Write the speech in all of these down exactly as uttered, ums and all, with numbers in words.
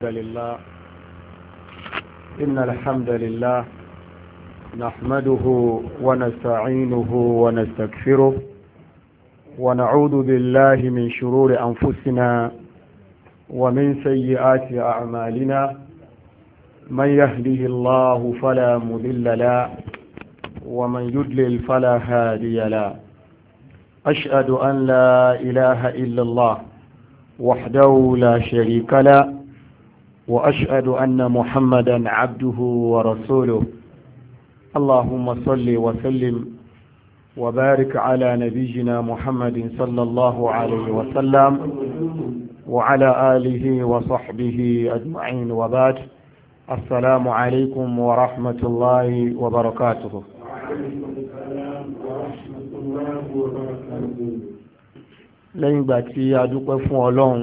لله إن الحمد لله نحمده ونستعينه ونستغفره ونعوذ بالله من شرور أنفسنا ومن سيئات أعمالنا من يهده الله فلا مضل له ومن يضلل فلا هادي له أشهد أن لا إله إلا الله وحده لا شريك له وأشهد أن محمدا عبده ورسوله اللهم صل وسلم وبارك على نبينا محمد صلى الله عليه وسلم وعلى آله وصحبه أجمعين وبعد السلام عليكم ورحمة الله وبركاته. lẹ́yìn ìgbà tí a dúpẹ́ fún ọlọ́run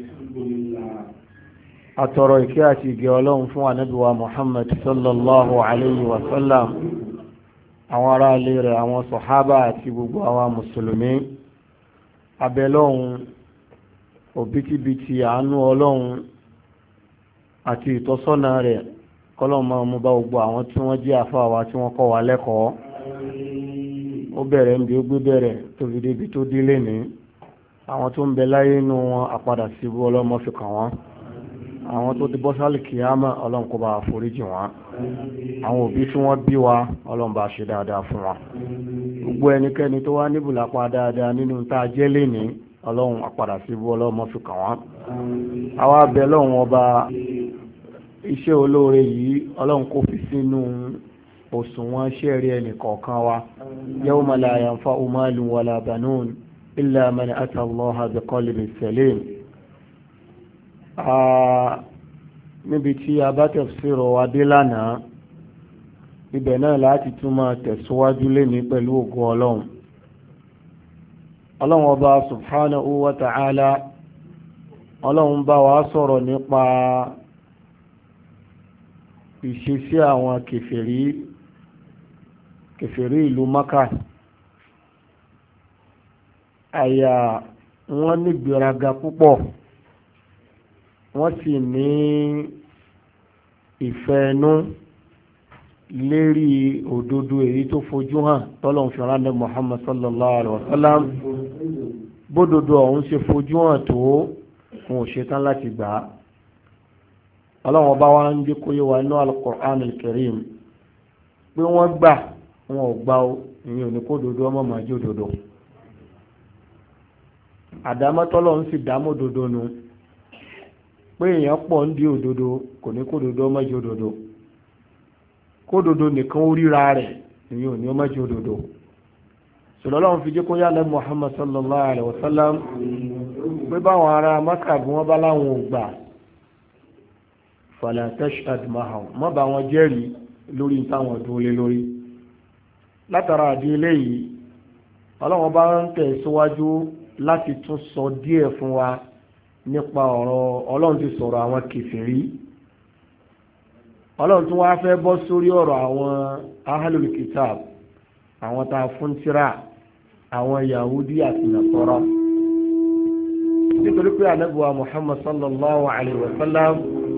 atọrọ ìkẹ́ àti ìgẹ́ ọlọ́run fún ànábì wa Muhammad sallallahu alayhi wa sallam, àwọn ará ilé rẹ̀, àwọn sọ̀hábà àti gbogbo àwọn mùsùlùmí. abẹ́lọ́run òbítíbitì àánú ọlọ́run àti ìtọ́sọ́nà rẹ̀ kọ́lọ́run máa mú bá gbogbo àwọn tí wọ́n jẹ́ àfáà wa tí wọ́n kọ́ wa lẹ́kọ̀ọ́. ó bẹ̀rẹ̀ níbi ó gbé bẹ̀rẹ̀ tó fi débi tó délé ní àwọn tó ń bẹ láyé inú wọn àpadà síbú ọlọ́mọ fi kàn wọ́n, àwọn tó ti bọ́ sálì kìámà ọlọ́run kó bá foríjì wọ́n, àwọn òbí tí wọ́n bí wa ọlọ́run bá ṣe dáadáa fún wa. gbogbo ẹnikẹ́ni tó wá níbùlápá dáadáa nínú tá a jẹ́ léni ọlọ́run àpadà síbú ọlọ́mọ fi kàn wọ́n. àwa bẹ lọ́run ọba iṣẹ́ olóore yìí ọlọ́run kó fi sínú òṣùwọ̀n ṣẹ́ẹ̀rí ẹnì kọ̀ọ̀kan wa. yawma la yanfa'u malun wala banun illa man ata Allaha bi qalbin salim. níbi tí a bá tafsir wa dé lánàá ibẹ̀ náà láti tún máa tẹ̀síwájú léni pẹ̀lú ògo ọlọ́run. ọlọ́run ọba subhanahu wa ta'ala ọlọ́run bá wa sọ̀rọ̀ nípa ìṣesí àwọn kèfèrí kèfèrí ìlú Mákà. àyà wọn ní gbéraga púpọ̀, wọ́n sì ní ìfẹ́ inú lérí òdodo èyí tó fojú hàn tọ́lọ́hun fi ránṣẹ́ Muhammad sallallahu alaihi wasallam. bódodo ọ̀hún ṣe fojú hàn tó wọn ò ṣetán láti gbà á. ọlọ́run ọba wa ń jẹ́ kó yé wa inú al-Qur'an al-Karim pé wọ́n gbà wọn ò gbà ó, ìyẹn ò ní kó dodo ọmọ màá jẹ́ òdodo. àdámọ́tọ́lọ́ ń sì dámọ́ òdodo nu pé èèyàn pọ̀ ń di òdodo kò ní kó dodo ọmọ jẹ́ òdodo, kó dodo nìkan ó ríra rẹ̀ ìyẹn ò ní ọmọ jẹ́ òdodo. sọlọ́lọ́run fi jẹ́ kó yá lẹ́nu Muhammad sallallahu alayhi wa sallam pé báwọn ará Mákà bí wọ́n bá láwọn ò gbà fala tashhad mahum, má bá wọn jẹ́rìí lórí táwọn dúró lé lórí. látara àdí eléyìí ọlọ́run bá ń tẹ̀síwájú láti tún sọ díẹ̀ fún wa nípa ọ̀rọ̀ ọlọ́run ti sọ̀rọ̀ àwọn kèfèrí. ọlọ́run tún wá fẹ́ bọ́ sórí ọ̀rọ̀ àwọn ahlul kitab, àwọn tá a fún tírà, àwọn Yahudi àti Nasara. nítorí pé ànábì wa Muhammad sallallahu alayhi wa sallam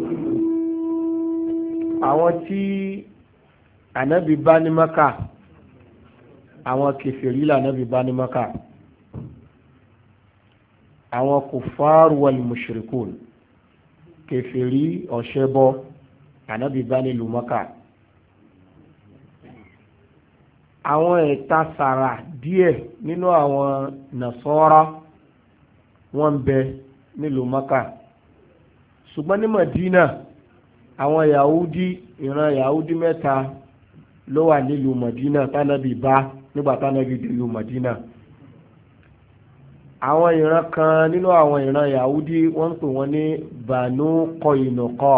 àwọn tí ànábì bá ní Mákà, àwọn kèfèrí lànábì bá ní Mákà, àwọn kùfàr wal mushrikun, kèfèrí ọ̀ṣẹ́bọ ànábì bá nílùú Mákà. àwọn ẹ̀ta sàrà díẹ̀ nínú àwọn Nasara wọ́n ń bẹ nílùú Mákà, ṣùgbọ́n ní Madina àwọn Yahudi, ìran Yahudi mẹ́ta ló wà nílùú Madina tánàbì bá nígbà tánàbì nílùú Madina. àwọn ìran kan nínú àwọn ìran Yahudi wọ́n ń pè wọ́n ní Banu Qaynuqa,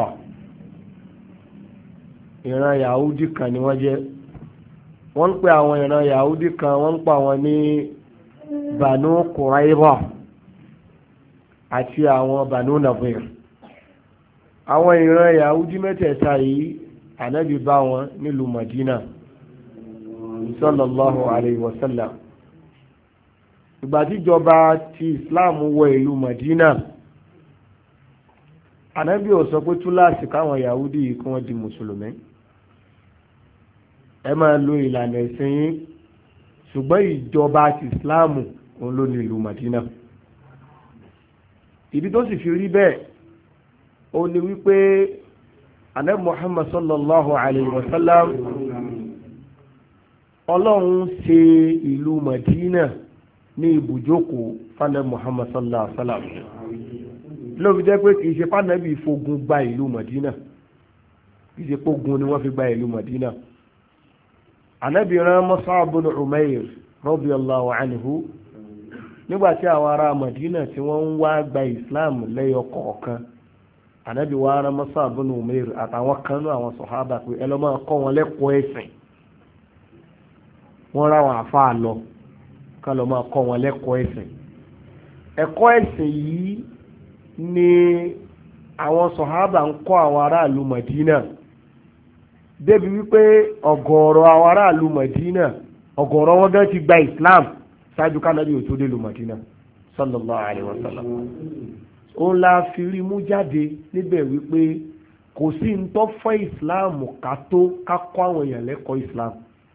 ìran Yahudi kan ni wọ́n jẹ́. wọ́n ń pè àwọn ìran Yahudi kan wọ́n ń pè wọ́n ní Banu Qurayza àti àwọn Banu Nadir. àwọn ìran Yahudi mẹ́tẹ̀ẹ̀ta yìí ànábì bá wọn nílùú Madina sallallahu alayhi wa sallam. ìgbà tíjọba ti Islam wọ ìlú Madina ànábì ò sọ pé túláàsì káwọn Yahudi yìí kí wọ́n di mùsùlùmí ẹ máa lo ìlànà ẹ̀sìn yín ṣùgbọ́n ìjọba ti Ìsìláàmù òun ló ní ìlú Madina. ìdí tó sì fi rí bẹ́ẹ̀ ó ní wípé ànábì Muhammad sallallahu alayhi wa sallam ọlọ́run ṣe ìlú Madina ní ibùjókòó fánàbí Muhammad sallallahu alaihi wa sallam lóbi jẹ́ pé kìí ṣe fánàbí fogun gba ìlú Madina kìí ṣe pógun ni wọ́n fi gba ìlú Madina. ànábì rán Mus'ab bin Umair radiyallahu anhu nígbàtí àwọn ará Madina tí wọ́n ń wá gba Islam lẹ́yọ kọ̀ọ̀kan ànábì wá rán Mus'ab bin Umair àtàwọn kan náà àwọn sọ̀hábà pé ẹ lọ́ máa kọ́ wọn lẹ́kọ̀ọ́ ẹ̀sìn. wọ́n ráwọn àfáà lọ ká lọ máa kọ́ wọn lẹ́kọ̀ọ́ ẹ̀sìn. ẹ̀kọ́ ẹ̀sìn yìí ni àwọn sọ̀hábà ń kọ́ àwọn aráàlú Madina débi wípé ọ̀gọ̀ọ̀rọ̀ àwọn aráàlú Madina ọ̀gọ̀ọ̀rọ̀ wọn gan ti gba Islam ṣáájú kánábì ò tó dé lu Madina sallallahu alayhi wa sallam. òun la fi rí mú jáde níbẹ̀ wípé kò sí ń tọ́ fọ́ Islam ká tó ká kọ́ àwọn èèyàn lẹ́kọ̀ọ́ Islam.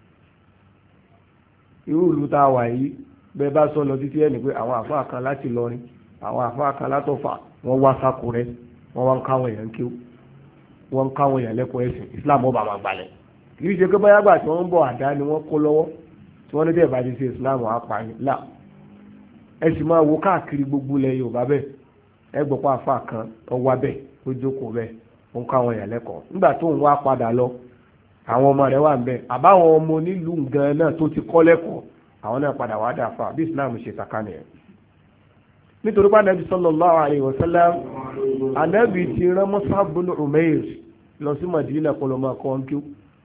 irú ìlú tá a wà yìí bẹ́ẹ̀ bá sọ lọ títí ẹni pé àwọn àfáà kan láti lọrin àwọn àfáà kan látọ̀fà wọ́n wá sákòrẹ́ wọ́n wá ń káwọn èèyàn kí wọ́n ń káwọn èèyàn lẹ́kọ̀ọ́ ẹ̀sìn Islam ọba máa gbalẹ̀ kì í ṣe pé báyà gbà tí wọ́n ń bọ̀ àdá ni wọ́n kó lọ́wọ́ tí wọ́n ní bẹ́ẹ̀ bá ti ṣe Islam apààyàn là ẹ sì máa wo káàkiri gbogbo ilẹ̀ Yorùbá bẹ́ẹ̀ ẹ gbọ́ pé àfáà kan ọwọ́ bẹ́ẹ̀ ó jókòó bẹ́ẹ̀ ó ń káwọn èèyàn lẹ́kọ̀ọ́ nígbà tó ń wá padà lọ àwọn ọmọ rẹ̀ wà ń bẹ àbáwọn ọmọ onílùú gan náà tó ti kọ́ lẹ́kọ̀ọ́ àwọn náà padà wá dà fà bí Islam ṣe sàkánì ẹ̀. nítorí pé anabi sallallahu alayhi wa sallam anabi ti rán Mus'ab bin Umair lọ sí Madina kó lọ máa kọ́ ń kí.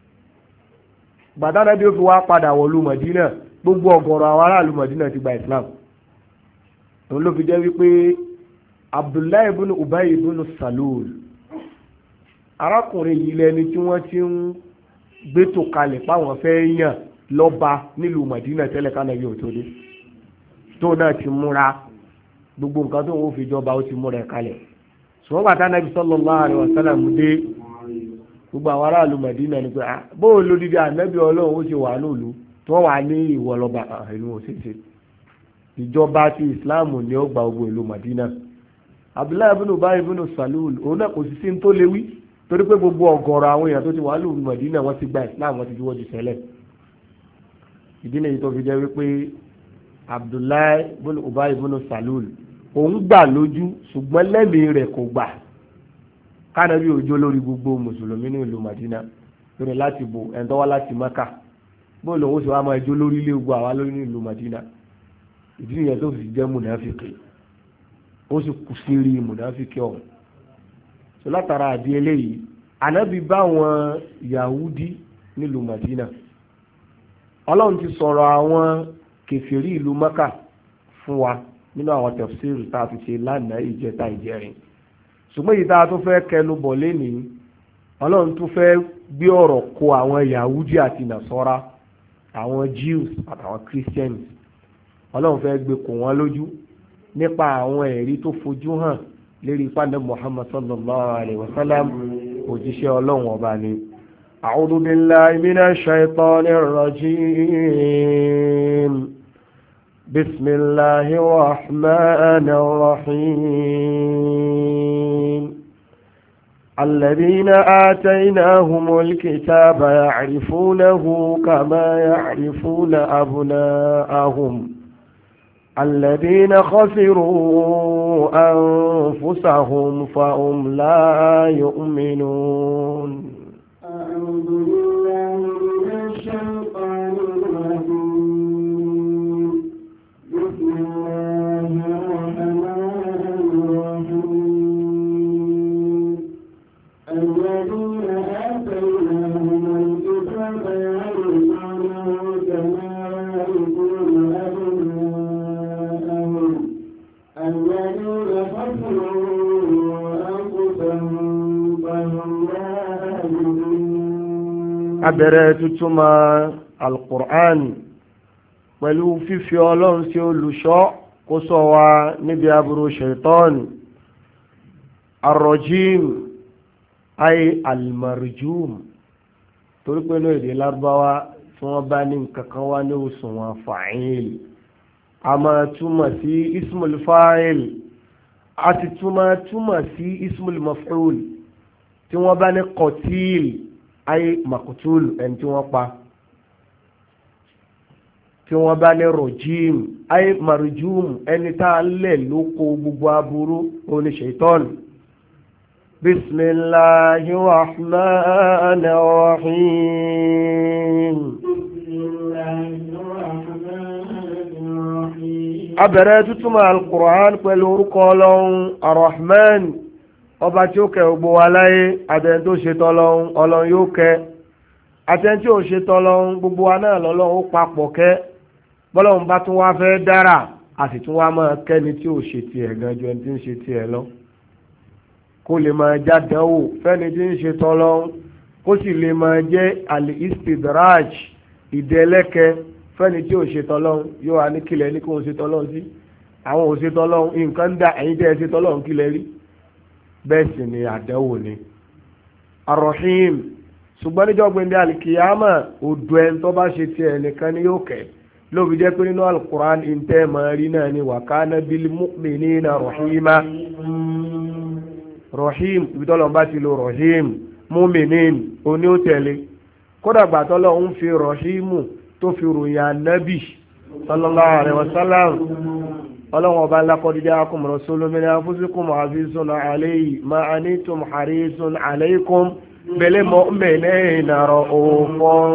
gbàdá anabi ó fi wá padà wọ̀lú Madina gbogbo ọ̀gọ̀rọ̀ àwọn aráàlú Madina ti gba Islam. òun ló fi jẹ́ wípé Abdullahi bin Ubay bin Salul arákùnrin yìí lẹni tí wọ́n ti ń gbétò kalẹ̀ páwọn fẹ́ yàn lọ́ba nílùú Madina tẹ́lẹ̀ kánàbí ò tó dé tó náà ti múra gbogbo nǹkan tó ń wò fi jọba ó ti múra ẹ̀ kalẹ̀ ṣùgbọ́n bàtà nàbí sallallahu alaihi wasallam dé gbogbo àwọn aráàlú Madina ni pé bóò ló dídí ànábì ọlọ́run ó ṣe wà nílùú tí wọ́n wà ní ìwọ lọ́ba ìlú òṣèṣe ìjọba ti Islam ni ó gba gbogbo ìlú Madina. Abdullahi ibn Ubay ibn Salul òun náà kò sí sí ní tó léwí torí pé gbogbo ọ̀gọ̀rọ̀ àwọn èèyàn tó ti wà lóòrùn Madina wọ́n ti gba Islam wọ́n ti juwọ́ ju sẹ́lẹ̀. ìdí nìyí tó fi jẹ́ wípé Abdullahi ibn Ubay ibn Salul òun gbà lójú ṣùgbọ́n lẹ́mìí rẹ̀ kò gbà kánàbí òjò lórí gbogbo mùsùlùmí ní ìlú Madina lórí láti bò ẹ̀ńtọ́ wá láti Maka bó lòun ó sì wá máa jó lórí ilé gbogbo àwa lórí ní ìlú Madina. ìdí nìyẹn tó fi jẹ́ mùnàfíkì ó sì kù sí rí mùnàfíkì ọ̀hún. so látara àdí eléyìí ànábì bá àwọn Yahudi nílùú Madina ọlọ́run ti sọ̀rọ̀ àwọn kèfèrí ìlú Maka fún wa nínú àwọn tafsiri tá a fi ṣe lánàá ìjẹta ìjẹrin ṣùgbọ́n èyí tá a tún fẹ́ kẹnu bọ̀ lénìí ọlọ́run tún fẹ́ gbé ọ̀rọ̀ kó àwọn Yahudi àti Nasara àwọn Jews àtàwọn Christians ọlọ́run fẹ́ gbé kó wọn lójú nípa àwọn ẹ̀rí tó fojú hàn lérí pàdé Muhammad sallallahu alayhi wa sallam òjíṣẹ́ ọlọ́run ọba ni. a'udhu billahi minash shaitanir rajim bismillahir rahmanir rahim alladhina ataynahumul kitaba ya'rifunahu kama ya'rifuna abna'ahum الذين خسروا أنفسهم فهم لا يؤمنون أعوذ بالله من الشيطان الرجيم بسم الله الرحمن الرحيم الذين آتيناهم الكتاب يعرفونه كما يعرفون أبناءهم الذين خسروا أنفسهم فهم لا يؤمنون. abẹ̀rẹ̀ tútúmọ̀ Al-Qur'an pẹ̀lú fífi ọlọ́run sí olùṣọ́ kó ṣọ́ wa níbi aburú ṣẹ̀tọ́ọ̀nì arrojim ay almarjum torí pé ní èdè lárúbáwá tí wọ́n bá ní nǹkan kan wá ní òṣùwọ̀n fa'il a máa túmọ̀ sí ismul fa'il a ti túmọ̀ túmọ̀ sí ismul maf'ul tí wọ́n bá ní qatil ay maqtul ẹni tí wọ́n pa tí wọ́n bá ní rojim ay marjum ẹni tá a lẹ̀ ló kó gbogbo aburú oní ṣaitan. bismillahi rahmani rahim. abẹ̀rẹ̀ tútùmọ̀ al-Qur'an pẹ̀lú orúkọ ọlọ́run ar-Rahman ọba tí ó kẹ́ gbogbo wa láyé àtẹni tó ṣe tọ́lọ́run ọlọ́run yóò kẹ́ àtẹni tí ò ṣe tọ́lọ́run gbogbo wa náà lọ́lọ́run ó papọ̀ kẹ́ bọ́lọ́run bá tún wá fẹ́ dára a sì tún wá máa kẹ́ni tí ò ṣe tiẹ̀ gan ju ẹni tí ń ṣe tiẹ̀ lọ kó lè máa jádánwò fẹ́ni tí ń ṣe tọ́lọ́run kó sì lè máa jẹ́ al-istidraj ìdẹ́lẹ́kẹ́ fẹ́ni tí ò ṣe tọ́lọ́run yóò wá ní kílẹ̀ ní kó ń ṣe tọ́lọ́run sí àwọn ò ṣe tọ́lọ́run nǹkan ń dà ẹ̀yin tẹ́ ẹ ṣe tọ́lọ́run kílẹ̀ rí bẹ́ẹ̀ sì ni àdánwò ni arrohim ṣùgbọ́n níjọ́ gbẹ̀ndé alikiyama odò ẹni tó bá ṣe tiẹ̀ nìkan ni yóò kẹ́ lóbi jẹ́ pé nínú alukur'an ìntẹ́ máa rí náà ni wa kana bil mu'minina rahima rahim ibi tọ́lọ̀ bá ti lo rahim mu'minin oní ó tẹ̀lé kódà gbà tọ́lọ̀ ń fi rahimu tó fi ròyìn ànábì sallallahu alaihi wasallam ọlọ́wọ́n ọba laqad ja'akum rasulun min anfusikum azizun alayhi ma anittum harisun alaykum bil mu'minina ra'ufun.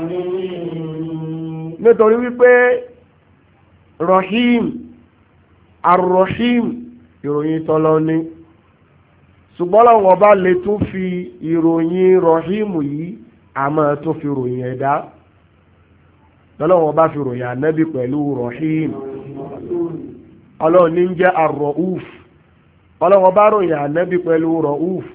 nítorí wípé rahim arrohim ìròyìn tọ́lọ́ ní ṣùgbọ́n ọlọ́wọ́n ọba lè tún fi ìròyìn rahim yìí àmọ́ tó fi ròyìn ẹ̀dá lọ́lọ́wọ́n bá fi ròyìn ànábì pẹ̀lú rahim ọlọ́run ní jẹ́ ar-ra'uf ọlọ́wọ́n bá ròyìn ànábì pẹ̀lú ra'uf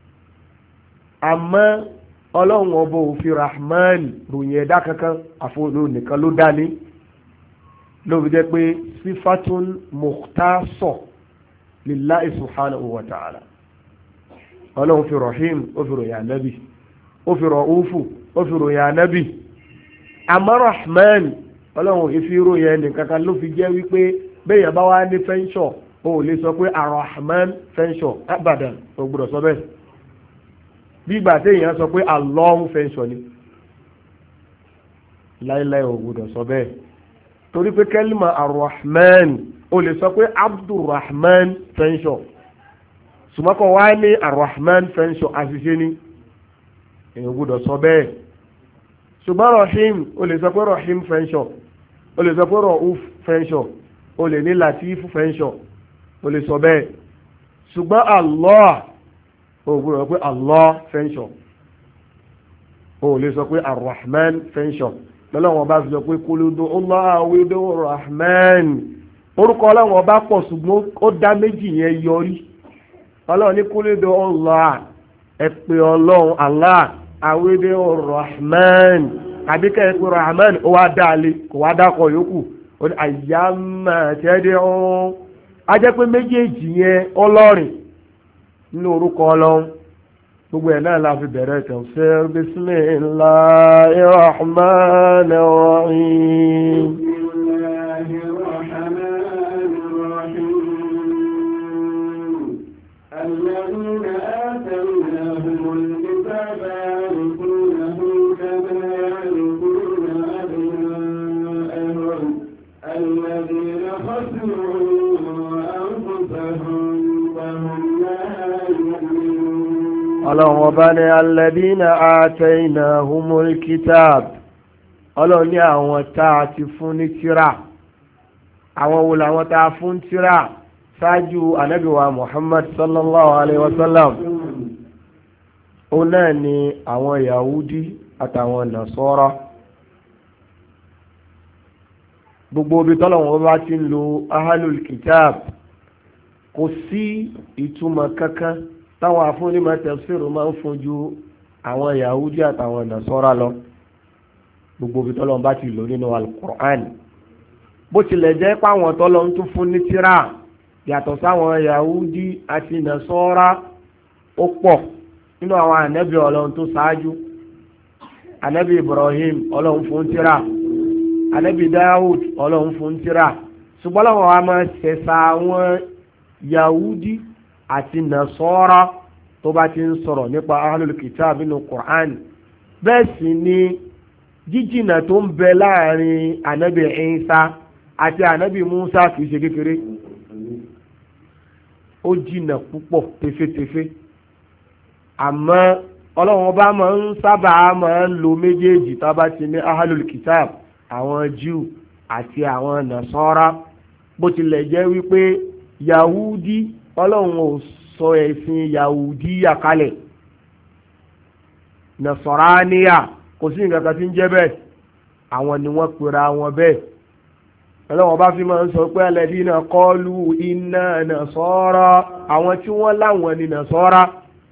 àmọ́ ọlọ́run ọba òfin rahman ròyìn ẹ̀dá kankan àfọlù nìkan ló dání lóbi jẹ́ pé sifatun mukhtasah lillahi subhanahu wa ta'ala ọlọ́run fi rahim ó fi ròyìn ànábì ó fi ra'ufu ó fi ròyìn ànábì àmọ́ rahman ọlọ́run ìfirò yẹn nìkan kan ló fi jẹ́ wípé bẹ́ẹ̀ yẹn bá wá ní fẹ́ńsọ̀ o ò lè sọ pé arahman fẹ́ńsọ̀ abadan o gbọ́dọ̀ sọ bẹ́ẹ̀ bí ìgbà téèyàn sọ pé alọ́hún fẹ́ńsọ̀ ni láíláí o gbọ́dọ̀ sọ bẹ́ẹ̀ torí pé kẹ́límà arahman o lè sọ pé abdulrahman fẹ́ńsọ̀ sùmọ́kọ̀ wá ní arahman fẹ́ńsọ̀ àṣìṣe ni èèyàn gbọ́dọ̀ sọ bẹ́ẹ̀ ṣùgbọ́n rahim o lè sọ pé rahim fẹ́ńsọ̀ o lè sọ pé rahuf fẹ́ńsọ̀ o lè ní latif fẹ́ńsọ̀ o lè sọ bẹ́ẹ̀ ṣùgbọ́n allah o gbọ́dọ̀ pé allah fẹ́ńsọ̀ o lè sọ pé arrahman fẹ́ńsọ̀ lọ́lọ́wọ́n bá fi sọ pé kúlúdú allah awédó rahman orúkọ ọlọ́wọ́n bá pọ̀ ṣùgbọ́n ó dá méjì yẹn yọrí ọlọ́wọ́n ní kúlúdú allah ẹ pé ọlọ́run allah awédé rahman àbíkẹ́ ẹ pé rahman ó wá dá alẹ́ kò wá dákọ̀ yòókù ó ní àyàmà tẹ́lẹ̀ ọ́n á jẹ́ pé méjèèjì yẹn ọlọ́rìn nínú orúkọ ọlọ́run gbogbo ẹ̀ náà la fi bẹ̀rẹ̀ tafsir bismillahir rahmanir rahim. ọlọ́run ọba ní alladhina ataynahumul kitab ọlọ́run ní àwọn tá a ti fún ní tírà àwọn wo làwọn tá a fún tírà ṣáájú ànábì wa Muhammad sallallahu alayhi wa sallam ó náà ní àwọn Yahudi àtàwọn Nasara gbogbo ibi tọ́lọ́run ọba ti ń lo ahlul kitab kò sí ìtumọ̀ kankan táwọn afúnimọ̀ tafsir máa ń fojú àwọn Yahudi àtàwọn Nasara lọ gbogbo ibi tọ́lọ́run bá ti lò nínú al-Qur'an bó tilẹ̀ jẹ́ páwọn tọ́lọ́run tún fún ní tírà yàtọ̀ sáwọn Yahudi àti Nasara ó pọ̀ nínú àwọn ànábì ọlọ́run tó ṣáájú. ànábì Ibrahim ọlọ́run fún tírà, ànábì Dawud ọlọ́run fún tírà, ṣùgbọ́n ọlọ́run wa máa ṣẹ̀ṣà àwọn Yahudi àti Nasara tó bá ti ń sọ̀rọ̀ nípa ahlul kitab nínú Qur'an. bẹ́ẹ̀ sì ni jíjìnà tó ń bẹ láàrin ànábì Isa àti ànábì Musa kìí ṣe kékeré, ó jìnà púpọ̀ tefetefe. àmọ́ ọlọ́run ọba máa ń sábà máa ń lo méjèèjì tá a bá ti ní ahlul kitab, àwọn Jew àti àwọn Nasara. bó tilẹ̀ jẹ́ wípé Yahudi ọlọ́run ò sọ ẹ̀sìn Yahudi yàkálẹ̀, Nasaraniya kò sí nǹkan kan tí ń jẹ́ bẹ́ẹ̀, àwọn ni wọ́n pera wọn bẹ́ẹ̀. ọlọ́run ọba fi máa ń sọ pé alladina qalu inna Nasara, àwọn tí wọ́n láwọn ni Nasara,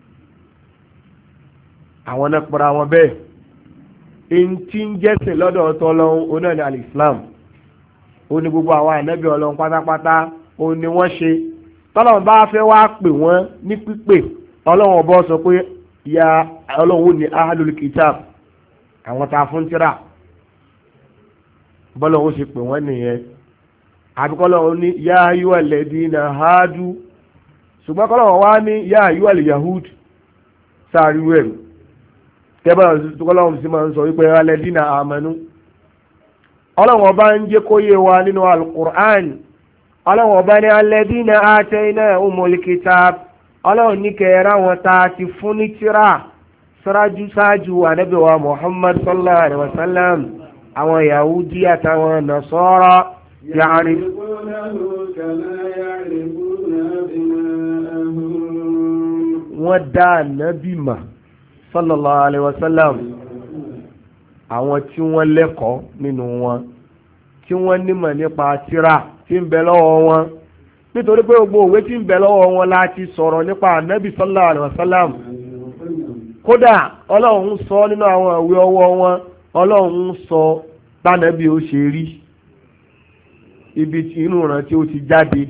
àwọn náà pera wọn bẹ́ẹ̀. èyí tí ń jẹ́sìn lọ́dọ̀ tọ́lọ́run oná ní alìsílám, ó ní gbogbo àwọn ànábì ọlọ́run pátápátá ó ní wọ́n ṣe. tọ́lọ́run bá fẹ́ wá pè wọ́n ní pípè, ọlọ́run ọba sọ pé ya ọlọ́run ní ahlul kitab, àwọn tá a fún tírà. bọ́lọ̀ ó ṣe pè wọ́n nìyẹn. àbíkọ́lọ̀ ní ya ayyuhal ladina hadu, ṣùgbọ́n kọ́lọ̀ wá ní ya ayyuhal yahud sáàrí wẹ̀rù. tẹ́bọ̀lọ̀ sí máa ń sọ wípé alladina amanu. ọlọ́wọ́n bá ń jẹ́ kó yé wa nínú al-Qur'an. ọlọ́wọ́n bá ní alladina ataynahumul kitab, ọlọ́wọ́n ní kẹ́ẹ̀rẹ́ wọn ta ti fún ní tírà sáájú sáájú ànábì wa Muhammad sallallahu alaihi wasallam. àwọn Yahudi àtàwọn Nasara wọ́n dá ànábì mà sallallahu alaihi wasallam, àwọn tí wọ́n lẹ́kọ̀ọ́ nínú wọn, tí wọ́n nímọ̀ nípa tírà tí ń bẹ lọ́wọ́ wọn. nítorí pé gbogbo òwe tí ń bẹ lọ́wọ́ wọn láti sọ̀rọ̀ nípa ànábì sallallahu alaihi wasallam. kódà ọlọ́run sọ nínú àwọn ìwé ọwọ́ wọn, ọlọ́run sọ bánàbí ó ṣe rí, ibi tí inú ràn tí ó ti jáde,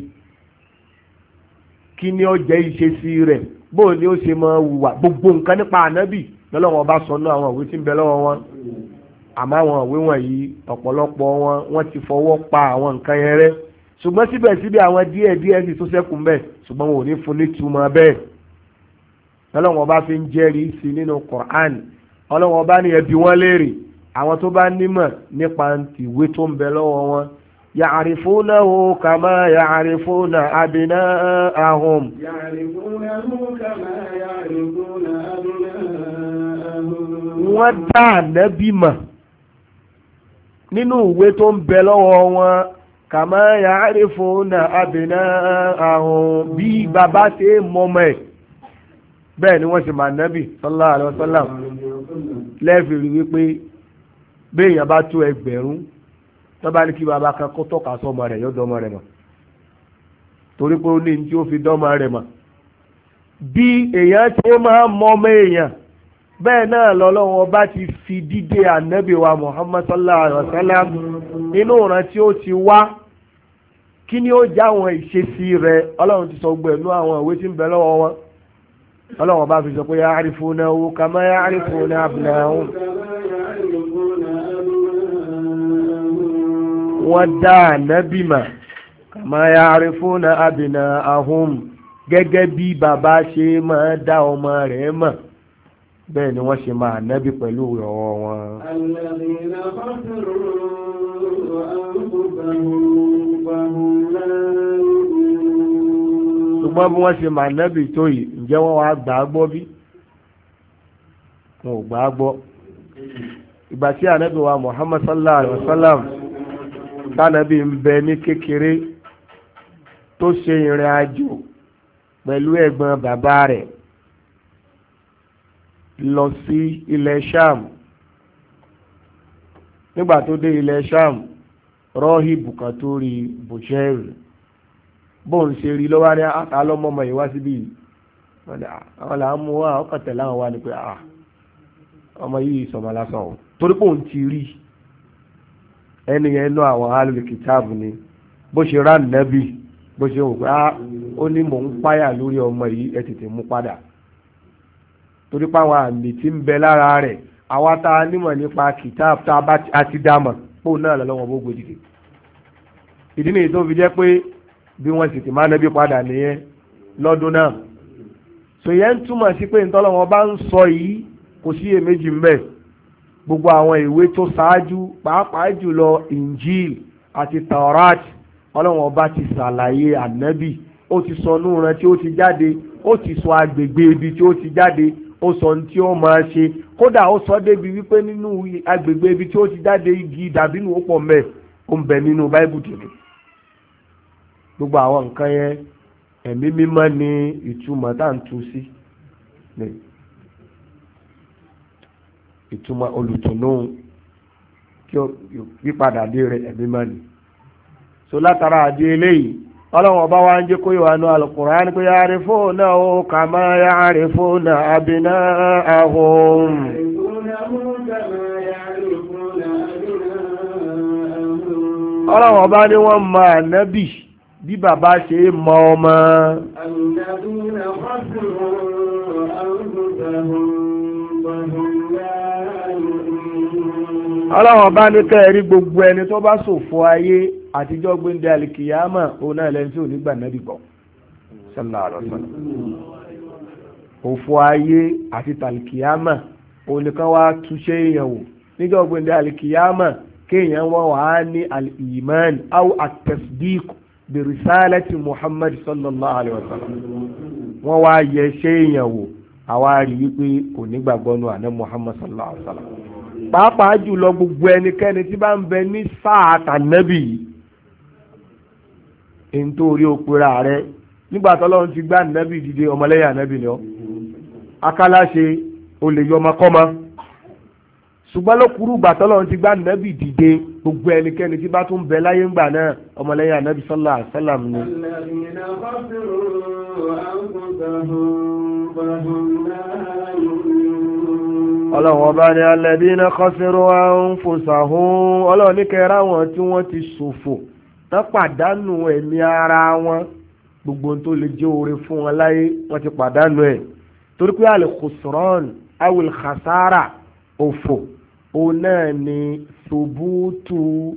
kí ni ó jẹ́ ìṣesí rẹ̀, bóò ni ó ṣe máa hùwà, gbogbo nǹkan nípa ànábì lọ́lọ́wọ́n bá sọ náà àwọn ìwé tí ń bẹ lọ́wọ́ wọn. àmọ́ àwọn ìwé wọ̀nyí ọ̀pọ̀lọpọ̀ wọn wọ́n ti fọwọ́ pa àwọn nǹkan yẹn rẹ́, ṣùgbọ́n síbẹ̀síbẹ̀ àwọn díẹ̀ díẹ̀ sì tó ṣẹ́kù ń bẹ, ṣùgbọ́n wọn ò ní fún ní túmọ̀ bẹ́ẹ̀. lọ́lọ́wọ́n bá fi ń jẹ́rìí sí nínú Qur'an. ọlọ́wọ́n bá ní ẹbí wọn léèrè, àwọn tó bá nímọ̀ nípa ìwé tó ń bẹ lọ́wọ́ wọn. ya'rifunahu kama ya'rifuna abna'ahum. ya'rifunahu kama ya'rifuna abna'ahum. wọ́n dá ànábì mọ̀ nínú ìwé tó ń bẹ lọ́wọ́ wọn. kama ya'rifuna abna'ahum, bí bàbá ṣe mọ́mọ́ ẹ̀ bẹ́ẹ̀ ni wọ́n ṣe máa nábì sallallahu alaihi wasallam. lẹ́ẹ̀fì wípé béèyàn bá tó ẹgbẹ̀rún tó bá ní kí bàbá kan kó tọ́ka sọmọ rẹ̀ yóò dọ́mọ rẹ̀ mọ̀, torí pé ó ní ní tí ó fi dọ́mọ rẹ̀ mọ̀. bí èèyàn ṣe máa mọ ọmọ èèyàn bẹ́ẹ̀ náà lọ́lọ́wọ́ bá ti fi dídé ànábì wa Muhammad sallallahu alaihi wasallam inú ìran tí ó ti wá, kí ni ó já àwọn ìṣesí rẹ̀, ọlọ́run ti sọ gbẹ̀nú àwọn ìwé tí ń bẹ lọ́wọ́ wọn. ọlọ́run bá fi sọ pé ya'rifunahu kama ya'rifuna abna'ahum. wọ́n dá ànábì mà kama ya'rifuna abna'ahum, gẹ́gẹ́ bí bàbá ṣe máa dá ọmọ rẹ̀ mọ̀, bẹ́ẹ̀ ni wọ́n ṣe máa ànábì pẹ̀lú ọwọ́ wọn. alladhina khasiru anfusahum fahum la yu'minun. ṣùgbọ́n bí wọ́n ṣe máa ànábì tó yìí, ǹjẹ́ wọ́n wá gbà á gbọ́ bí? wọn ò gbà á gbọ́. ìgbà tí ànábì wa Muhammad sallallahu alaihi wasallam tánàbí ń bẹ ní kékeré tó ṣe ìrìn àjò pẹ̀lú ẹ̀gbọ́n bàbá rẹ̀ lọ sí ilẹ̀ Sham. nígbà tó dé ilẹ̀ Sham, rọ́hìbù kan tó rí bùṣẹ́rì bóun ṣe rí lọ́wọ́ ní àtàlọ́mọ́mọ́ yìí wá síbí, àwọn là ń mú wa ọkàn tẹ̀lé àwọn wa ni pé ọmọ yìí sọmọ lásán o, torí pé òun ti rí ẹni yẹn nú àwọn alul kitabu ni, bó ṣe rán nẹ́bì bó ṣe wò pé ó ní mò ń páyà lórí ọmọ yìí ẹ tètè mú padà torí pé àwọn àmì tí ń bẹ lára rẹ̀ àwa tá a nímọ̀ nípa kìtáàbù tá a bá ti dámọ̀ pò náà lọ́wọ́ bó gbòdìdì ìdí nìyí tó fi jẹ́ pé bí wọ́n sì ti máa nẹ́bí padà nìyẹn lọ́dún náà sòyẹ́ ń túmọ̀ sí pé ntọ́lọ́wọ́n bá ń sọ yìí kò sí èméjì ń bẹ gbogbo àwọn ìwé tó ṣáájú pàápàá jùlọ Injil àti Taurat ọlọ́wọ́n bá ti ṣàlàyé ànábì ó ti sọ inú rẹ̀ tí ó ti jáde ó ti sọ agbègbè ibi tí ó ti jáde ó sọ ní tí ó máa ṣe kódà ó sọ débi wípé nínú agbègbè ibi tí ó ti jáde igi dàbínú ó pọ̀ mẹ́ ó ń bẹ nínú báíbù tèmi gbogbo àwọn nǹkan yẹn ẹ̀mí mímọ́ ni ìtumọ̀ tá à ń tu sí ìtumọ̀ olùtùnú kí ó yípadà dé rẹ̀ ẹ̀mí mímọ́ ni so látara àdé eléyìí ọlọ́run ọba wa ń jẹ́ kó yíwa ní Al-Qur'an pé ya'rifunahu kama ya'rifuna abna'ahum ọlọ́run ọba ní wọ́n mọ ànábì bí bàbá ṣe mọ ọmọ ọlọ́run ọba ní kẹ́ẹ̀rí gbogbo ẹni tó bá ṣòfò ayé àtijọ́ gbéńdé alikiyama òun náà lẹ́yìn tí ò ní gbà nábì gbọ́ sallallahu alaihi wasallam òfò ayé àti talikiyama òun nìkan wá túnṣe èèyàn wò níjọ́ gbéńdé alikiyama kéèyàn wọ́n wà á ní al-iman aw at-tasdiq bi risalati Muhammad sallallahu alaihi wasallam wọ́n wá yẹ ṣe èèyàn wò àwa rí wípé kò ní gbàgbọ́ nù àná Muhammad sallallahu alaihi wasallam pàápàá jùlọ gbogbo ẹnikẹ́ni tí bá ń bẹ ní sáà tànẹ́bì yìí nítorí òpèrà rẹ nígbà tọ́lọ́run ti gbá nẹ́bì dìde ọmọlẹ́yìn ànẹ́bì ni ọ́ akáláṣe olè yọmọkọ́mọ ṣùgbọ́n lókùrú ìgbà tọ́lọ́run ti gbá nẹ́bì dìde gbogbo ẹnikẹ́ni tí bá tún bẹ láyé ńgbà náà ọmọlẹ́yìn ànẹ́bì sallallahu alaihi wasallam ni. ọlọ́run ọba ní alladhina khasiru anfusahum ọlọ́run ní kẹrẹ àwọn tí wọ́n ti ṣòfò tán pàdánù ẹ̀mí ara wọn gbogbo tó lè jẹ́ oore fún wọn láyé wọ́n ti pàdánù ẹ̀ torí pé al-khusran awil khasara òfò òun náà ni thubutu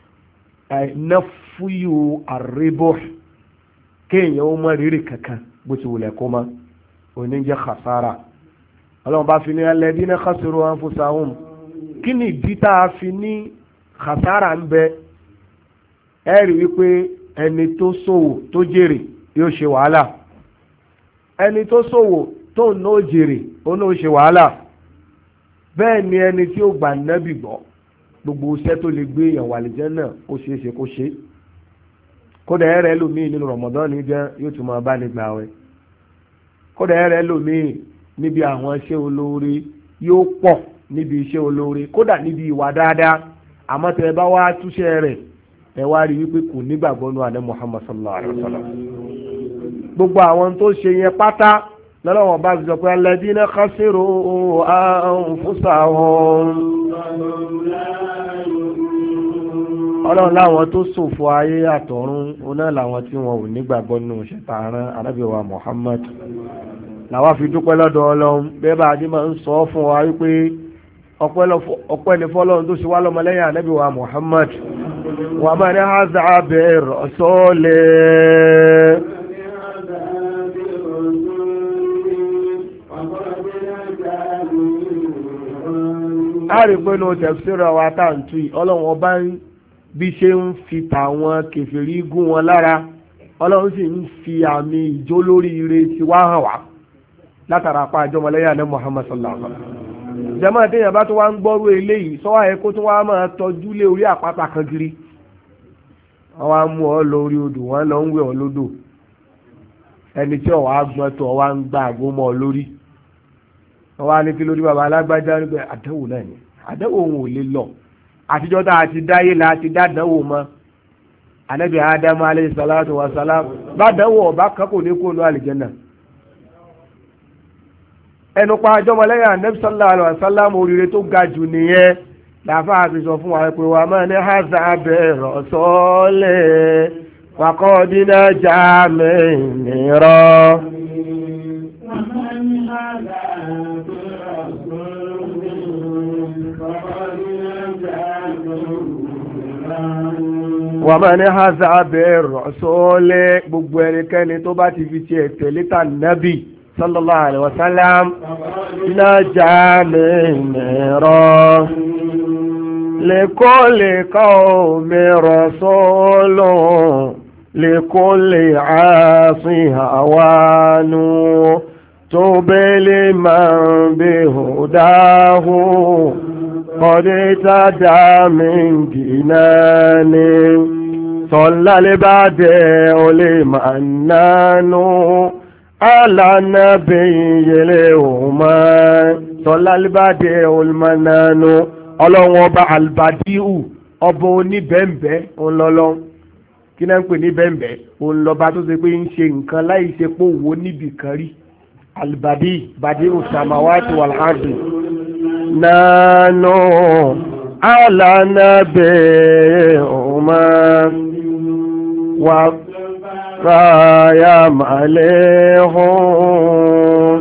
nafuyu ar-ribuh kéèyàn ó mọ rírì kankan bó ti wùlẹ̀ kó mọ́ òní jẹ́ khasara ọlọ́run bá fi ní alladhina khasiru anfusahum kí ni ìdí tá a fi ní khasara ń bẹ ẹ rí wípé ẹni tó ṣòwò tó jèrè yóò ṣe wàhálà ẹni tó ṣòwò tó ń náà jèrè ó náà ṣe wàhálà bẹ́ẹ̀ ni ẹni tí ó gbà nábì gbọ́ gbogbo iṣẹ́ tó lè gbé èèyàn wà àlùjánnà ó ṣeé ṣe kó ṣe kódà ẹ̀rẹ́ lòmíì nínú Ramadan ní jẹ́ yóò tún máa bá ní gbà wẹ̀ kódà ẹ̀rẹ́ lòmíì níbi àwọn iṣẹ́ olóore yóò pọ̀ níbi iṣẹ́ olóore kódà níbi ìwà dáadáa àmọ́ tẹ́ ẹ bá wá túṣẹ́ rẹ̀ ẹ wá rí wípé kò nígbàgbọ́ nù àná Muhammad sallallahu alaihi wasallam gbogbo àwọn tó ṣe yẹn pátá lọ́lọ́wọ́n bá ti sọ pé alladhina khasiru anfusahum ọlọ́run láwọn tó ṣòfò ayé àtọ̀run oná làwọn tí wọn ò nígbàgbọ́ nù ṣètàrán Ànábì wa Muhammad làwọn fi dúpẹ́ lọ́dọ̀ ọlọ́run bẹ́ẹ̀ bá adé máa ń sọ fún wa wípé ọpẹ́ ní fọ́lọ́run tó ṣe wá lọ́mọlẹ́yìn Ànábì wa Muhammad wa man haza bi rasuli a rí pé ní tafsira wa táǹtù ọlọ́run ọba bí ṣe ń fi tàwọn kèfèrí gún wọn lára ọlọ́run sì ń fi àmì ìjó lórí ire ti wá hàn wá látara apá àjọmọlẹ́yà ní Muhammad sallallahu alaihi wasallam jẹ́mọ́ àtẹ́yìn bá tó wá ń gbọ́rú eléyìí sọ́wọ́ ẹ̀ kó tó wá máa tọ́jú lé orí àpáta kan kiri wọ́n wá mú ọ lórí odò wọ́n lọ ń wẹ̀ ọ lódò ẹni tí ọ̀wá gbọ́n tó ọwá ń gbà àgbọ́mọ lórí wọ́n wá ní kí lórí bàbá alágbájá nígbà àdánwò náà ni àdánwò òun ò lè lọ àtijọ́ tá a ti dáyé la ti dá àdánwò mọ́ Ànábì Ádámù alayhi salatu wa salam bá àdánwò ọba kan kò ní kó nu àlìjẹ́nà ẹnu pa àjọmọlẹ́yìn Ànábì sallallahu alaihi wasallam oríire tó ga jù nìyẹn làáfà àti sọ fún wa pé wa man haza bi rasuli faqad naja min nira. wa man haza bir-rasul gbogbo ẹnikẹ́ni tó bá ti fi tiẹ̀ tẹ̀lé tà nábì sallallahu alaihi wasallam naja min nira. likulli qawmin rasulun likulli aasi hawanu tubili man bihudahu qad tada min dinani صلى البديع المنان على النبي الأمين صلى البديع المنان ọlọ́run ọba albadiu ọba oníbẹ̀m̀bẹ̀ ònlọ́lọ́ kí náà ń pè ní bẹ̀m̀bẹ̀ ònlọ́ba tó ṣe pé ń ṣe nǹkan láì ṣe pé òwò níbì kan rí albadi badiu samawati wal ardi nánú ala nabi umar wa raya malehun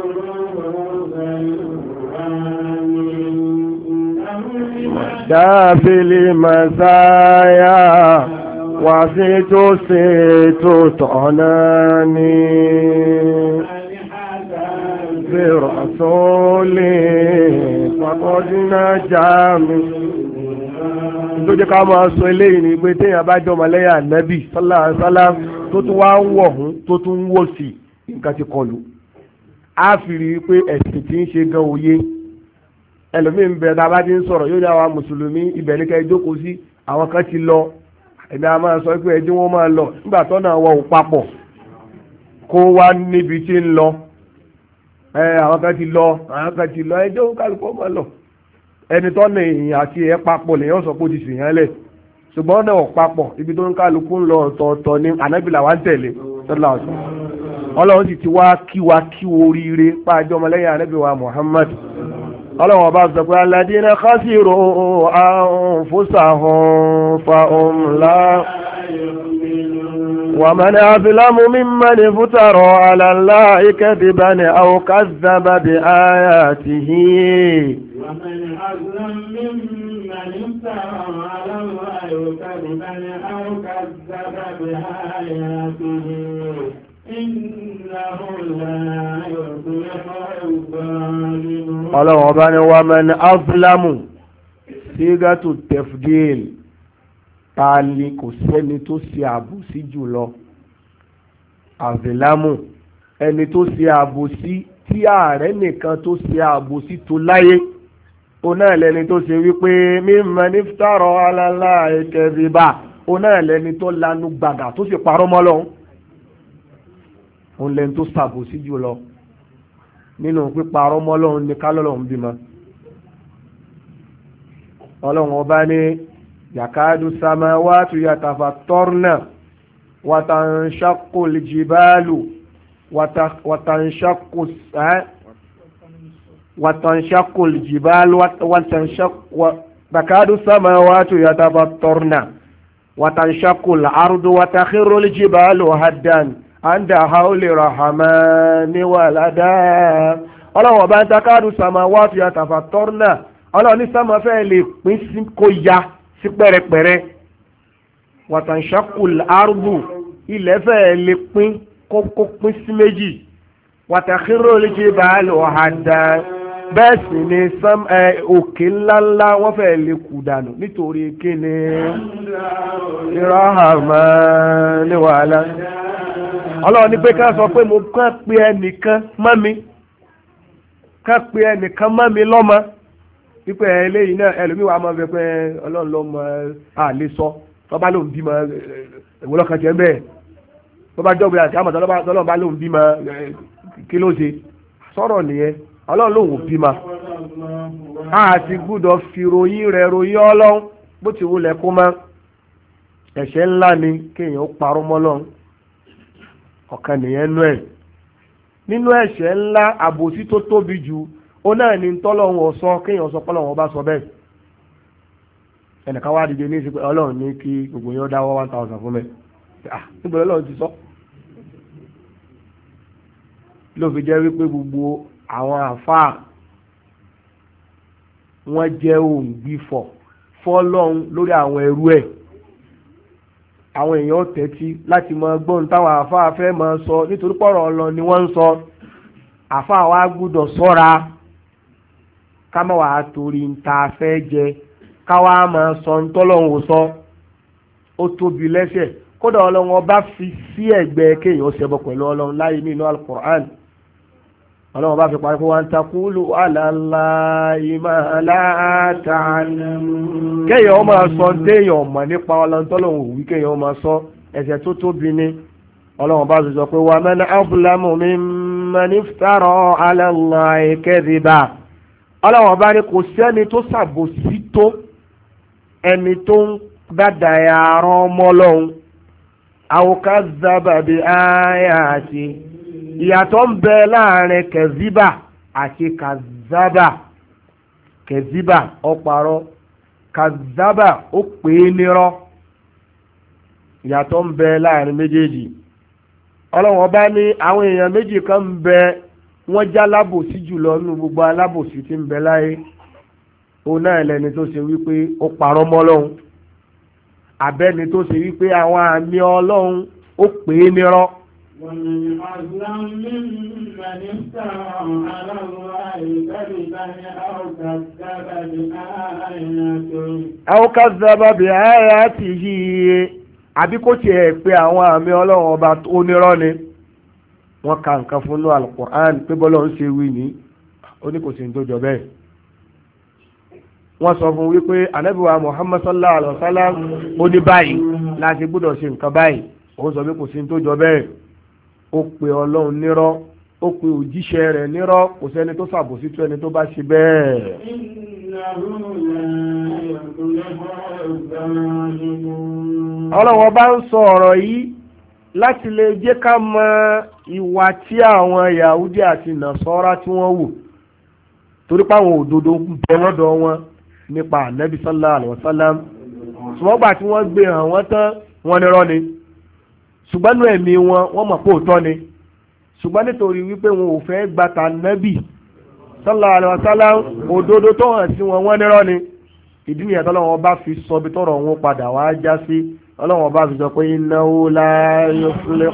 dábìlì masaya wà sí tó sí tó tọ̀nà ní bírọ̀sọ́lé pàkọ́dínà jáàmì tó jẹ́ ká máa sọ eléyìí ní pé téèyàn bá jọ mọ̀lẹ́yà nẹ́bì sálàsálà tó tún wá ń wọ̀ hún tó tún ń wò sí nǹkan ti kọlù á fi rí i pé ẹ̀sìn tí ń ṣe gan òye ẹlòmíín bẹ tá a bá ti ń sọ̀rọ̀ yóò ní àwọn mùsùlùmí ibẹ̀ ní ká ẹ jókòó sí àwọn kan ti lọ ẹ̀mí a máa sọ pé ẹjí wọn máa lọ nígbà tó náà wọ òpapọ̀ kó wá níbi tí ń lọ ẹ àwọn kan ti lọ àwọn kan ti lọ ẹjọ́ kálukọ́ máa lọ ẹni tó ní ìyìn àti ẹ̀ papọ̀ lèyàn sọ pé ó ti sèyàn lẹ̀ ṣùgbọ́n náà papọ̀ ibi tó ń kálukú ń lọ ọ̀tọ̀ọ̀tọ̀ ní ànábìlà wa ń tẹ̀lé sọ́lá ọ̀sán ọlọ́run sì ti wá kí wa kí oríire pàjọ́ ọmọlẹ́yìn ànábìwá Muhammad ọlọ́wọ̀n bá sọ pé alladhina khasiru anfusahum fahum la wa man azlamu mimman iftara ala Allahi kadiban aw kazzaba bi ayatihi wa man azlamu mimman iftara ala Allahi kadiban aw kazzaba bi ayatihi ọlọ́wọ́n bá ní wà man azlamu sígátù tefdil ta ni kò sẹ́ni tó ṣe àbòsí jùlọ azlamu ẹni tó ṣe àbòsí tí ààrẹ nìkan tó ṣe àbòsí tó láyé ó náà lẹni tó ṣe wípé mimman iftara ala Allahi kadhiba ó náà lẹni tó lanu gbàgà tó sì parọ́ mọ́ Ọlọ́hun òun lẹ́nu tó ṣàbòsí jù lọ nínú píparọ́ mọ́ Ọlọ́run ní kálọ́lọ́run bímọ Ọlọ́run ọba ní yakadu samawatu yatafattarna watanshaqqu aljibalu watanshaqqu watanshaqqu aljibalu watanshaqqu yakadu samawatu yatafattarna watanshaqqu al-ardu watakhiru aljibalu haddan anda hauli rahamani walada ọlọ́run ọba ń takáàdù sàmà wá fi àtàfà tọ́rnà ọlọ́run ní sàmà fẹ́ lè pín sí kó ya sí pẹ́rẹpẹ́rẹ wàtàǹṣàkùl ardu ilẹ̀ fẹ́ lè pín kó pín sí méjì wàtàkìrò lè jẹ́ báàlù ọ̀hádà bẹ́ẹ̀ sì ni òkè ńláńlá wọ́n fẹ́ lè kù dànù nítorí kíni rahamani walada ọlọ́run ní pé ká sọ pé mo kàn pé ẹnìkan mọ́ mi ká pé ẹnìkan mọ́ mi lọ́mọ wípé eléyìí náà ẹlòmíwàá máa fẹ́ pé ọlọ́run lọ́mọ àlè sọ tọ́ba ló ń bímọ ìwọ lọ́kàn jẹ́ bẹ́ẹ̀ tọ́ba jọ́gbé àti àmọ̀ tọ́lọ́run bá ló ń bímọ kí ló ṣe sọ̀rọ̀ nìyẹn ọlọ́run ló ń bímọ àti gbúdọ̀ fi ròyìn rẹ̀ ròyìn ọlọ́run bó ti wulẹ̀ kó mọ́ ẹ̀ṣẹ̀ ńlá ni kéèyàn ó parọ́ mọ́ ọlọ́run ọ̀kan nìyẹn nú ẹ̀ nínú ẹ̀ṣẹ̀ ńlá àbòsí tó tóbi jù ó náà ní tọ́lọ́run ọ̀sọ́ kéèyàn sọ pọ́lọ́run ọba sọ bẹ́ẹ̀ ẹnìkan wá dìde ní ìsìnkú ọlọ́run ní kí gbogbo yẹn dáwọ́ one thousand fún mi ah níbo lọ́lọ́run ti sọ ló fi jẹ́ wípé gbogbo àwọn àfáà wọ́n jẹ́ òǹgbífọ̀ fọ́lọ́run lórí àwọn ẹrú ẹ̀ àwọn èèyàn tẹ́tí láti máa gbọ́n táwọn àfáà fẹ́ máa sọ nítorí pọ̀rọ̀ ọlọ ni wọ́n ń sọ àfáà wa gbọ́dọ̀ sọ́ra ká má wàá torí ń ta fẹ́ jẹ ká wá máa sọ ń tọ́lọ́run ò sọ ó tóbi lẹ́sẹ̀ kódà ọlọ́run ọba fi sí ẹ̀gbẹ́ kéèyàn ṣẹbọ pẹ̀lú ọlọ́run láyé nínú alukur'an ọlọ́run ọba fi parí pé wọ́n ń takúlù àlàlá ìmọ̀ aláàtàánú kéèyàn máa sọ déèyàn mọ̀ nípa ọlọ́run tọ́lọ́run òwú kéèyàn máa sọ ẹ̀ṣẹ̀ tó tóbi ní ọlọ́run ọba sọ pé wa man azlamu mimman iftara ala Allahi kadhiba ọlọ́run ọba ní kò sẹ́ni tó ṣàbòsí tó ẹni tó ń gbàdá yàrá ọmọ ọlọ́run aw kazzaba bi ayati ìyàtọ̀ ń bẹ láàrin kẹzíbà àti kàzábà kẹzíbà ọ̀parọ́ kàzábà ó pè é nírọ́ ìyàtọ̀ ń bẹ láàrin méjèèjì ọlọ́run ọba ní àwọn èèyàn méjì kan ń bẹ wọ́n já lábòsí jùlọ nínú gbogbo alábòsí tí ń bẹ láyé òun náà lẹni tó ṣe wípé ó parọ́ mọ́ Ọlọ́run abẹ́ni tó ṣe wípé àwọn àmì Ọlọ́run ó pè é nírọ́. aw kazzaba bi ayatihi àbí kó tiẹ̀ pé àwọn àmì Ọlọ́run ọba ó nírọ́ ni wọ́n ka nǹkan fún ní alukur'an pé bọ́lá ń ṣe wí ní ó ní kò sí ní tó jọ bẹ́ẹ̀ wọ́n sọ fún wípé anabiwa muhammad sallallahu alaihi wa sallam ó ní báyìí láti gbọ́dọ̀ ṣe nǹkan báyìí ó sọ pé kò sí ní tó jọ bẹ́ẹ̀ ó pe ọlọ́run nírọ́ ó pe òjíṣẹ́ rẹ̀ nírọ́ kò sẹ́ni tó ṣàbòsí tó ẹni tó bá ṣe bẹ́ẹ̀. ọlọ́wọ́ bá ń sọ ọ̀rọ̀ yìí láti lè jẹ́ ká mọ ìwà tí àwọn Yahudi àti Nasara tí wọ́n wù torí pé àwọn òdodo ń bẹ lọ́dọ̀ wọn nípa ànábì sallallahu alaihi wasallam ṣùgbọ́n gbà tí wọ́n gbé hàn wọ́n tán wọ́n nírọ́ ni ṣùgbọ́n nínú ẹ̀mí wọn wọ́n mọ̀ pé òótọ́ ni ṣùgbọ́n nítorí wípé wọn ò fẹ́ gbàtà ànábì sallallahu alaihi wasallam òdodo tó hàn sí wọn wọ́n nírọ́ ni ìdí nìyẹn tó lọ́wọ́ bá fi sọ bí tọ́rọ̀ wọn padà wá já sí ọlọ́wọ́n bá fi sọ pé innahu la yuflih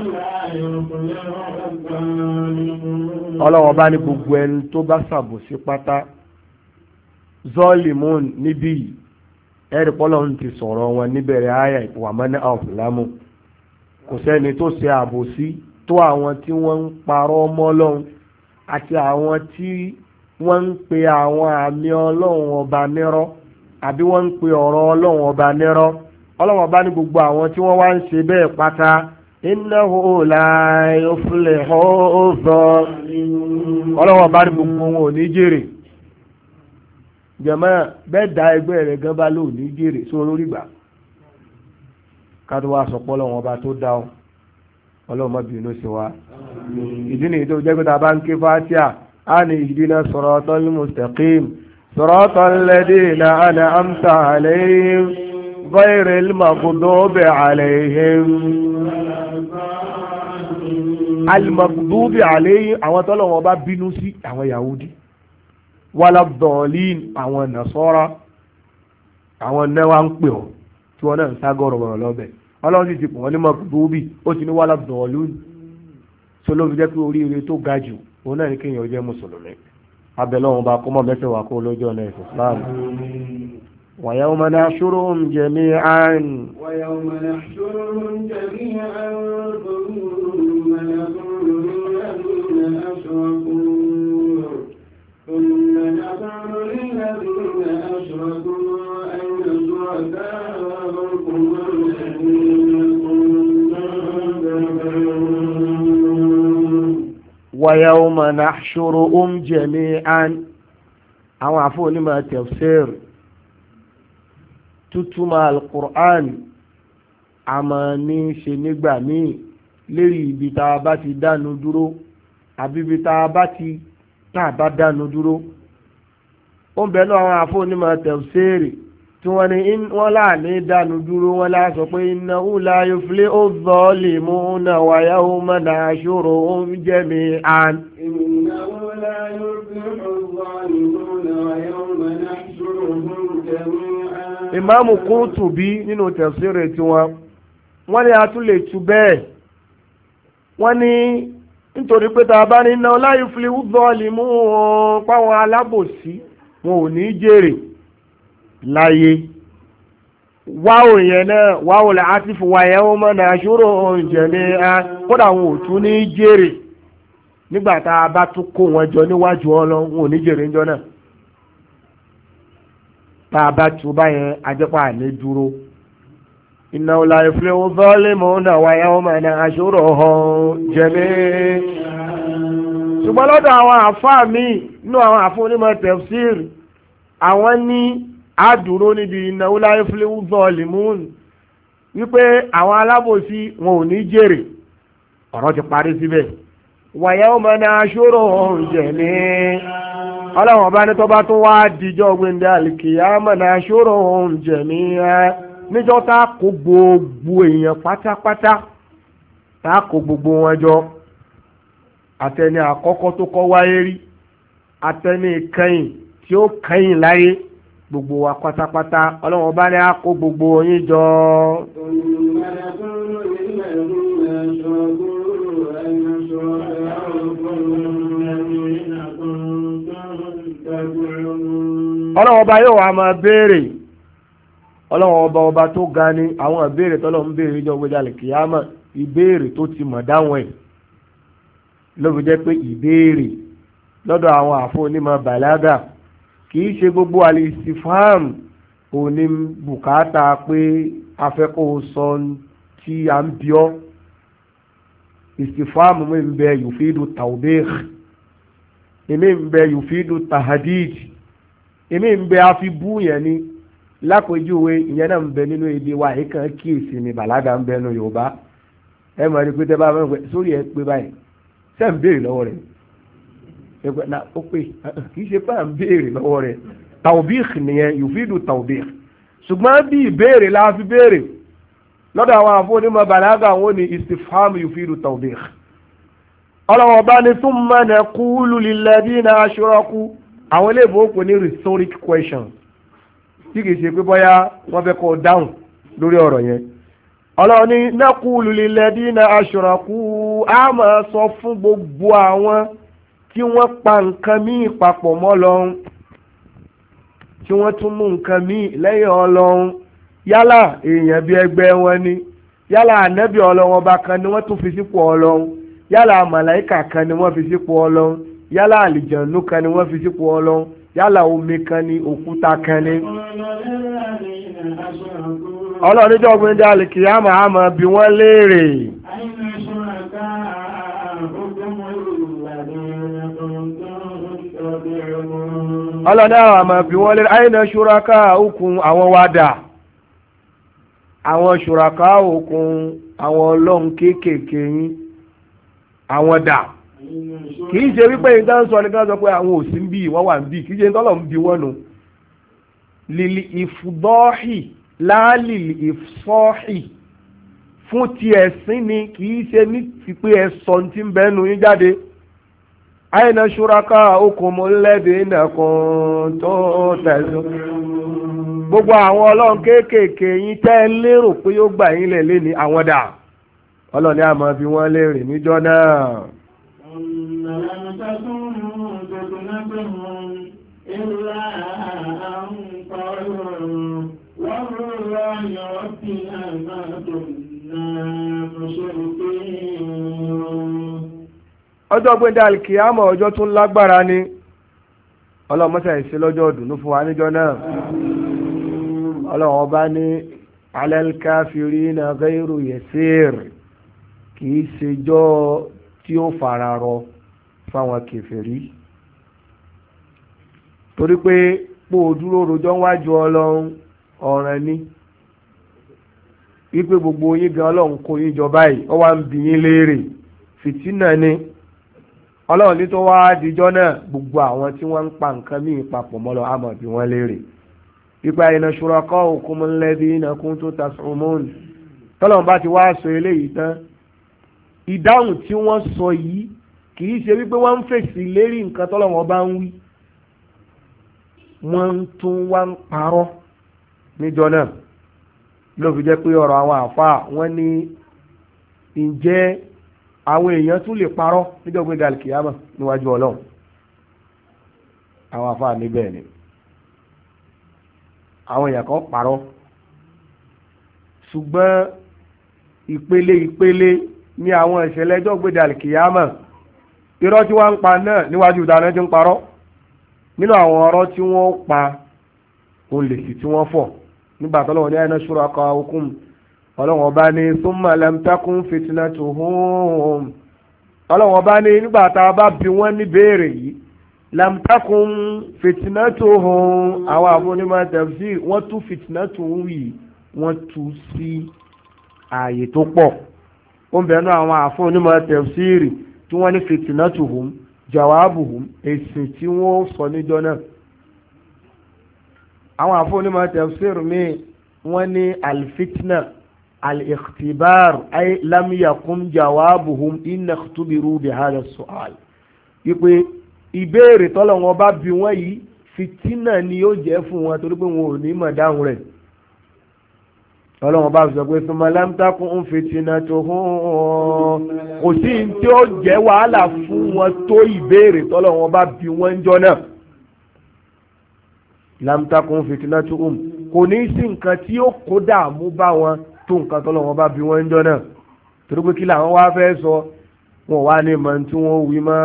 ọlọ́wọ́n bá ní gbogbo ẹni tó bá ṣàbòsí pátá zọ́ọ̀lìmùn níbí ẹ̀rí pọ́lọ́run ti sọ̀rọ̀ wọn níbẹ̀rẹ̀ àyà ìwàmọ́ní àfìlámù kò sẹ́ni tó ṣe àbòsí tó àwọn tí wọ́n ń parọ́ mọ́ Ọlọ́run àti àwọn tí wọ́n ń pe àwọn àmì Ọlọ́run ọba nírọ́ àbí wọ́n ń pe ọ̀rọ̀ Ọlọ́run ọba nírọ́ Ọlọ́run ọba ní gbogbo àwọn tí wọ́n wá ń ṣe bẹ́ẹ̀ pátá innahu la yuflihu Ọlọ́run ọba ní gbogbo wọn ò ní jèrè jẹ̀mọ́ bẹ́ẹ̀ dá ẹgbẹ́ rẹ̀ gan bá lò ní jèrè sórí lórí gbà ká tó wá sọpọ́ Ọlọ́run ọba tó dá ọ Ọlọ́run má bínú sí wa ìdí nìyí tó jẹ́ pé tá a bá ń ké Fátíà á ní ihdina siratal mustaqim siratal ladina an'amta alayhim ghayril maghdubi alayhim al-maghdubi alayhim àwọn tọ́lọ́run bá bínú sí àwọn Yahudi wala dọ̀ọ̀lìn àwọn Nasara àwọn náà ń pè ọ́ tí wọ́n náà ń ságọ́rọ̀ wọ̀rọ̀ lọ́bẹ̀ Ọlọ́run sì ti pọ̀ wọ́n ní maghdubi ó ti ní wala dọ̀ọ̀lìn tó ló fi jẹ́ pé oríire tó ga jù òun náà ní kéèyàn jẹ́ mùsùlùmí abẹ́lọ́run bá kó mọ́ mẹ́sẹ̀ wà kó lójú ọ̀nà ẹ̀sìn Islam. wa yawma nahshuruhum jami'an wa yawma nahshuruhum jami'an thumma naqulu lilladhina ashraku thumma naqulu lilladhina ashraku ayna shurakaukum alladhina wa yawma nahshuruhum jami'an àwọn àfọ onímọ̀ tafsir tútúmọ̀ al-Qur'an àmọ́ ní ṣe nígbà míì lérí ibi tá a bá ti dánu dúró àbí ibi tá a bá ti tá a bá dánu dúró ó ń bẹ náà àwọn àfọ onímọ̀ tafsir tí wọ́n ní wọ́n láàní dànù dúró wọ́n lá sọ pé innahu la yuflihu adh-dhalimuna wa yawma nahshuruhum jami'an. innahu la yuflihu adh-dhalimuna wa yawma nahshuruhum jami'an. Ìmáàmù Qurtubi nínú tafsiri tiwọn wọ́n ní a tún lè tu bẹ́ẹ̀ wọ́n ní nítorí pé tá a bá ní innahu la yuflihu adh-dhalimun páwọn alábòsí wọn ò ní jèrè láyé wáwò yẹn náà wáwò láti fún wa yawma nahshuruhum jami'an kódà wọn ò tún ní jèrè nígbà tá a bá tún kó wọn jọ níwájú Ọlọ́run wọn ò ní jèrè níjọ́ náà tá a bá tún báyẹn ajẹ́pọ̀ àní dúró innahu la yuflihu adh-dhalimuna wa yawma nahshuruhum jami'an. ṣùgbọ́n lọ́dọ̀ àwọn àfáà míì nínú àwọn àfáà onímọ̀ tafsir àwọn ní àdúró níbi innahu la yuflihu adh-dhalimun wípé àwọn alábòsí wọn ò ní jèrè ọ̀rọ̀ ti parí síbẹ̀ wa yawma nahshuruhum jami'an. ọlọ́run ọba ní tó bá tún wá dijọ́ gbẹ̀ndẹ̀ al-qiyamah nahshuruhum jami'an níjọ́ tá a kó gbogbo èèyàn pátápátá tá a kó gbogbo wọn jọ àtẹni àkọ́kọ́ tó kọ́ wáyé rí àtẹni ìkẹyìn tí ó kẹyìn láyé gbogbo wa pátápátá ọlọ́run ọba ní a kó gbogbo yín jọ. ọlọ́run ọba yóò wá máa béèrè ọlọ́run ọba ọba tó ga ni àwọn ìbéèrè tọ́lọ́run ń béèrè jọ gbẹdẹ àlìkìyámà ìbéèrè tó ti mọ̀ dáwọn ẹ̀ ló fi jẹ́ pé ìbéèrè lọ́dọ̀ àwọn àfọ onímọ̀ bàlágà kìí ṣe gbogbo àlìsífàm òní bùkátà pé afẹ́kọ̀ọ́ sọ tí a ń bí ọ́ ìsífàm mi ń bẹ yòfídù tawbih èmi ń bẹ yòfídù tahadid èmi ń bẹ àfi bú yẹn ni lápèjúwe ìyẹn náà ń bẹ nínú èdè wa yìí kan kíyèsí ni bàlágà ń bẹ nínú Yorùbá ẹ mọ̀ ní pété bá fẹ́ pẹ́ sórí ẹ pé báyìí ṣé ń béèrè lọ́wọ́ rẹ̀ ẹgbẹ́ náà ó pè kìí ṣe pé à ń béèrè lọ́wọ́ rẹ̀ tawbih nìyẹn yòfídù tawbih ṣùgbọ́n bí ìbéèrè la fi béèrè lọ́dọ̀ àwọn àfọwọ́nímọ̀ bàlágà wọn ni istifham yòfídù tawbih ọlọ́wọ́ bá ní thumma naqulu lilladhina ashraku àwọn ilé ìfowópamọ́ ní rhetoric question tí kìí ṣe pé bóyá wọ́n fẹ́ kọ́ dáhùn lórí ọ̀rọ̀ yẹn ọlọ́run ní naqulu lilladhina ashraku á máa sọ fún gbogbo àwọn tí wọ́n pa nǹkan míì papọ̀ mọ́ Ọlọ́run tí wọ́n tún mú nǹkan míì lẹ́yìn Ọlọ́run yálà èèyàn bí ẹgbẹ́ wọn ni yálà ànábì Ọlọ́run ọba kan ni wọ́n tún fi sípò Ọlọ́run yálà màláìkà kan ni wọ́n fi sípò Ọlọ́run yálà àlìjànú kan ni wọ́n fi sípò Ọlọ́run yálà omi kan ni òkúta kan ni. Ọlọ́run níjọ́ gbẹ́ndé àlìkìyàmà á máa bi wọ́n léèrè. Ọlọ́run àwọn àmà bí wọ́n lé àyínà ṣúraká òkun àwọn wádà àwọn ṣúraká òkun àwọn ọlọ́run kéékèèké yín àwọn dà kìí ṣe wípé ìdá ń sọ ní ká sọ pé àwọn òsì ń bí wọ́n wà ń bí kìí ṣe tọ́lọ̀ ń bí wọ́n nù lílì ìfúdọ́hì láàlìlì ìfọ́hì fún ti ẹ̀sìn ni kìí ṣe ní ti pé ẹ̀sọ́ ti ń bẹ́nu yín jáde àyìnà ṣúraká okùnmọ́ lẹ́dẹ̀ ìnàkan tó tẹ̀sí gbogbo àwọn ọlọ́run kéékèèké yín tẹ́ lérò pé yóò gbà yín lẹ̀ lé ní àwọn dà ọlọ́run ní àmọ́ fi wọ́n léèrè níjọ́ náà. ọjọ́ gbẹ́dẹ́ alìkìyàmọ̀ ọjọ́ tún lágbára ni ọlọ́mọ́sà ìṣe lọ́jọ́ ọdún fún wa níjọ́ náà ọlọ́run ọba ní alal kafirina ghayru yasir kìí ṣèjọ́ tí ó fara rọ fáwọn kèfèrí torí pé pò dúró rojọ́ wájú ọlọ́run ọ̀ràn ni wípé gbogbo yín gan ọlọ́run kó yín jọ báyìí ó wá ń bi yín léèrè fìtínà ni ọlọ́run ní tó wá dijọ́ náà gbogbo àwọn tí wọ́n ń pa nǹkan míì papọ̀ mọ́ lọ àmọ́ bí wọ́n léèrè ipa ayna shurakaukum alladhina kuntum tas'umun tọ́lọ́run bá ti wá sọ eléyìí tán ìdáhùn tí wọ́n sọ yìí kì í ṣe wípé wọ́n ń fèsì lérí nǹkan tọ́lọ́run bá ń wí wọ́n tún wá ń parọ́ níjọ náà ló fi jẹ́ pé ọ̀rọ̀ àwọn àfáà wọ́n ní ǹjẹ́ àwọn èèyàn tún lè parọ́ níjọ́ gbé dàlkìyàmà níwájú ọlọ́run àwọn àfáà níbẹ̀ ni àwọn èèyàn kan parọ́ ṣùgbọ́n ìpele ìpele ní àwọn ìṣẹ̀lẹ̀ ẹjọ́ gbé dàlkìyàmà irọ́ tí wọ́n ń pa náà níwájú ìdáná tí ń parọ́ nínú àwọn ọ̀rọ̀ tí wọ́n pa òun lè sì tí wọ́n fọ̀ nígbà tó lọ́wọ́ ní ayna shurakaukum ọlọ́wọ́ bá ní thumma lam takun fitnatuhum ọlọ́wọ́ bá ní nígbà tá a bá bi wọ́n ní béèrè yìí lam takun fitnatuhum àwọn àfúnímọ̀ tafsir wọ́n tú fitnatuhum yìí wọ́n tú sí ààyè tó pọ̀ ó ń bẹ̀rù àwọn àfúnímọ̀ tafsir tí wọ́n ní fitnatuhum jawabuhum èsì tí wọ́n sọ níjọ́ náà àwọn àfúnímọ̀ tafsir mi wọ́n ní alfitna al-ikhtibar ay lam yakun jawabuhum inna ikhtubiru bi hadha as-su'al ipe ìbéèrè tọ́lọ̀ wọn bá bi wọ́n yìí fitina ni yóò jẹ́ fún wọn torí pé wọn ò ní mọ̀ dáhùn rẹ̀ ọlọ́run bá sọ pé thumma lam takun fitnatuhum kò sí tí ó jẹ́ wàhálà fún wọn tó ìbéèrè tọ́lọ̀ wọn bá bi wọ́n ń jọ náà lam takun fitnatuhum kò ní sí nǹkan tí ó kó dààmú bá wọn tó nǹkan tọ́lọ̀ wọn bá bi wọ́n ń jọ náà torí pé kí làwọn wá fẹ́ sọ wọn wá ní mọ̀ tí wọ́n wí mọ́.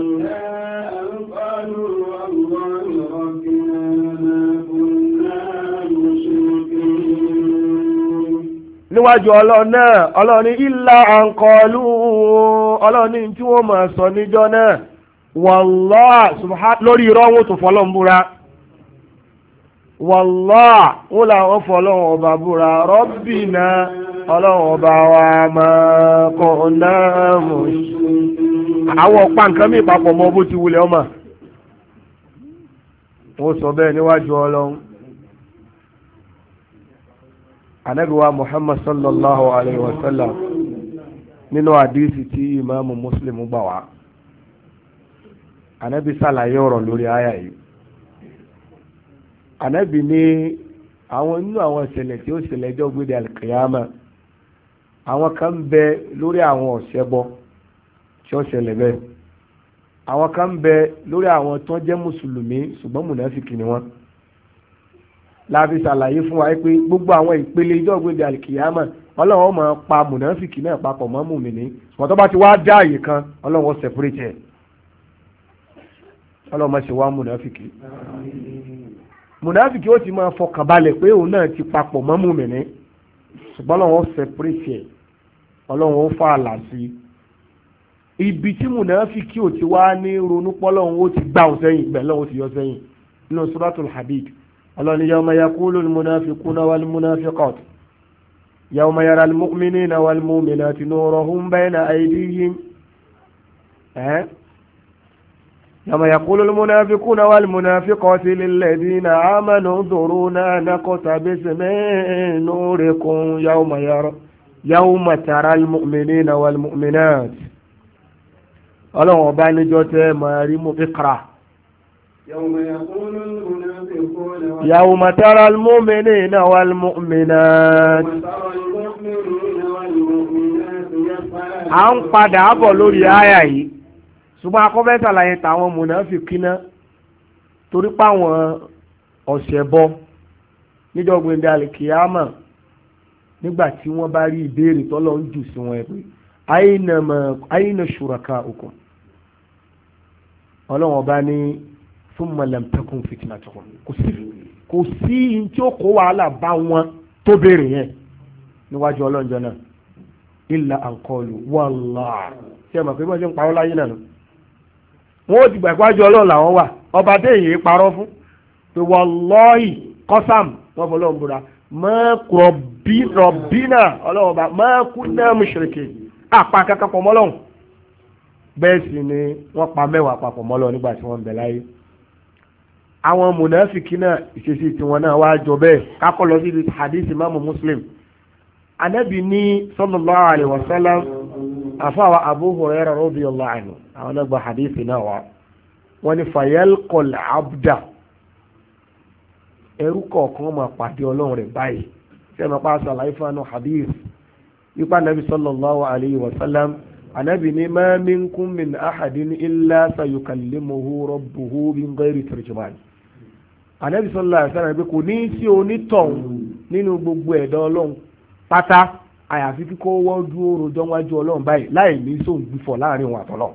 níwájú ọlọ́run náà ọlọ́run ní illa an qalu ọlọ́run ní tí wọ́n máa sọ níjọ́ náà wallahi subhan lórí irọ́ wọn tó fọlọ́n búra wallahi wọn làwọn fọlọ́n ọba búra rabbina ọlọ́run ọba wa máa kọ́ náà mọ̀ àwọn ọ̀pá nǹkan mí papọ̀ mọ́ bó ti wulẹ̀ ọmọ wọ́n sọ bẹ́ẹ̀ níwájú ọlọ́run anabiwa muhammad sallallahu alayhi wa sallam nínú àdísì tí ìmáàmù muslim gbà wá anabi ṣàlàyé ọ̀rọ̀ lórí àyà yìí anabi ní àwọn nínú àwọn ìṣẹ̀lẹ̀ tí ó ṣẹlẹ̀ ẹjọ́ gbé alkiyama àwọn kan bẹ lórí àwọn ọ̀ṣẹbọ tí ó ṣẹlẹ̀ bẹ́ẹ̀ àwọn kan bẹ lórí àwọn tó jẹ́ mùsùlùmí ṣùgbọ́n mùnáfíkì ni wọ́n láàbí ṣàlàyé fún wa pé gbogbo àwọn ìpele ìjọ gbèdé àlìkìyàmà ọlọ́run máa pa mùnáfíkì náà papọ̀ mọ́ mùmìnì wọ́n tó bá ti wá dá àyè kan ọlọ́run separate ẹ̀ ọlọ́run máa ṣe wá mùnáfíkì mùnáfíkì ó ti máa fọkàn balẹ̀ pé òun náà ti papọ̀ mọ́ mùmìnì ṣùgbọ́n ọlọ́run separate ẹ̀ ọlọ́run ó fà àlà sí ibi tí mùnáfíkì ò ti wá ní ronú pọ́lọ́run ó ti gbà ó sẹ́yìn bẹ́ẹ̀ lọ́wọ́ ti yọ sẹ́yìn nínú suratul hadid الله يوم يقول المنافقون والمنافقات يوم يرى المؤمنين والمؤمنات نورهم بين أيديهم أه؟ يوم يقول المنافقون والمنافقات للذين آمنوا انظرونا نقتبس من نوركم يوم يرى يوم ترى المؤمنين والمؤمنات الله بان جوته مريم اقرأ يوم يقول المنافقون يوم ترى المؤمنين والمؤمنات à ń padà bọ̀ lórí àyà yìí ṣùgbọ́n akọ́fẹ́ ṣàlàyé tàwọn mùnáfíkí náà torí páwọn ọ̀ṣẹbọ níjọ́ gbẹ̀ndẹ̀ àlìkìyámà nígbà tí wọ́n bá rí ìbéèrè tọ́lọ́ ń jù sí wọn pé ayna shurakaukum ọlọ́wọ́n bá ní thumma lam takun fitnatuhum kò sí kò sí tí ó kó wàhálà bá wọn tó béèrè yẹn níwájú ọlọ́njọ́ náà illa an qalu wallahi ṣé ẹ mọ̀ pé wọ́n ṣe ń parọ́ láyé náà wọ́n ó ti gbà ìpájú ọlọ́run làwọn wà ọba déyìn parọ́ fún pé wallahi kọ́sàm wọ́n fọlọ́ ń búra ma rabbina ọlọ́run ọba ma kunna mushrikin àpá kankan pọ̀ mọ́lọ́run bẹ́ẹ̀ sì ni wọ́n pa mẹ́wàá papọ̀ mọ́lọ́run nígbà tí wọ́n ń bẹ láyé àwọn mùnáfìkì náà ìṣesí tiwọn náà wá jọ bẹ́ẹ̀ kákọ́ lọ sí hadith Imam Muslim anabi ní sallallahu alaihi wasallam àfáwà Abu Hurairah radiyallahu anhu àwọn náà gba hadith náà wá wọ́n ní fayalqal abda ẹrú kọ̀ọ̀kan máa pàdé ọlọ́run rẹ̀ báyìí sẹ́mi pa àṣàlàyé fún hadith ipa nabi sallallahu alaihi wasallam anabi ní ma minkum min ahadin illa sayukallimuhu rabbuhu min ghairi tarjuman anabi sallallahu alaihi wasallam pé kò ní sí onítọ̀hún nínú gbogbo ẹ̀dá ọlọ́run pátá àyàfi kíkó wọ́n dúró rojọ́ wájú ọlọ́run báyìí láì ní sóun gbúfọ̀ láàrin òun àtọ́lọ́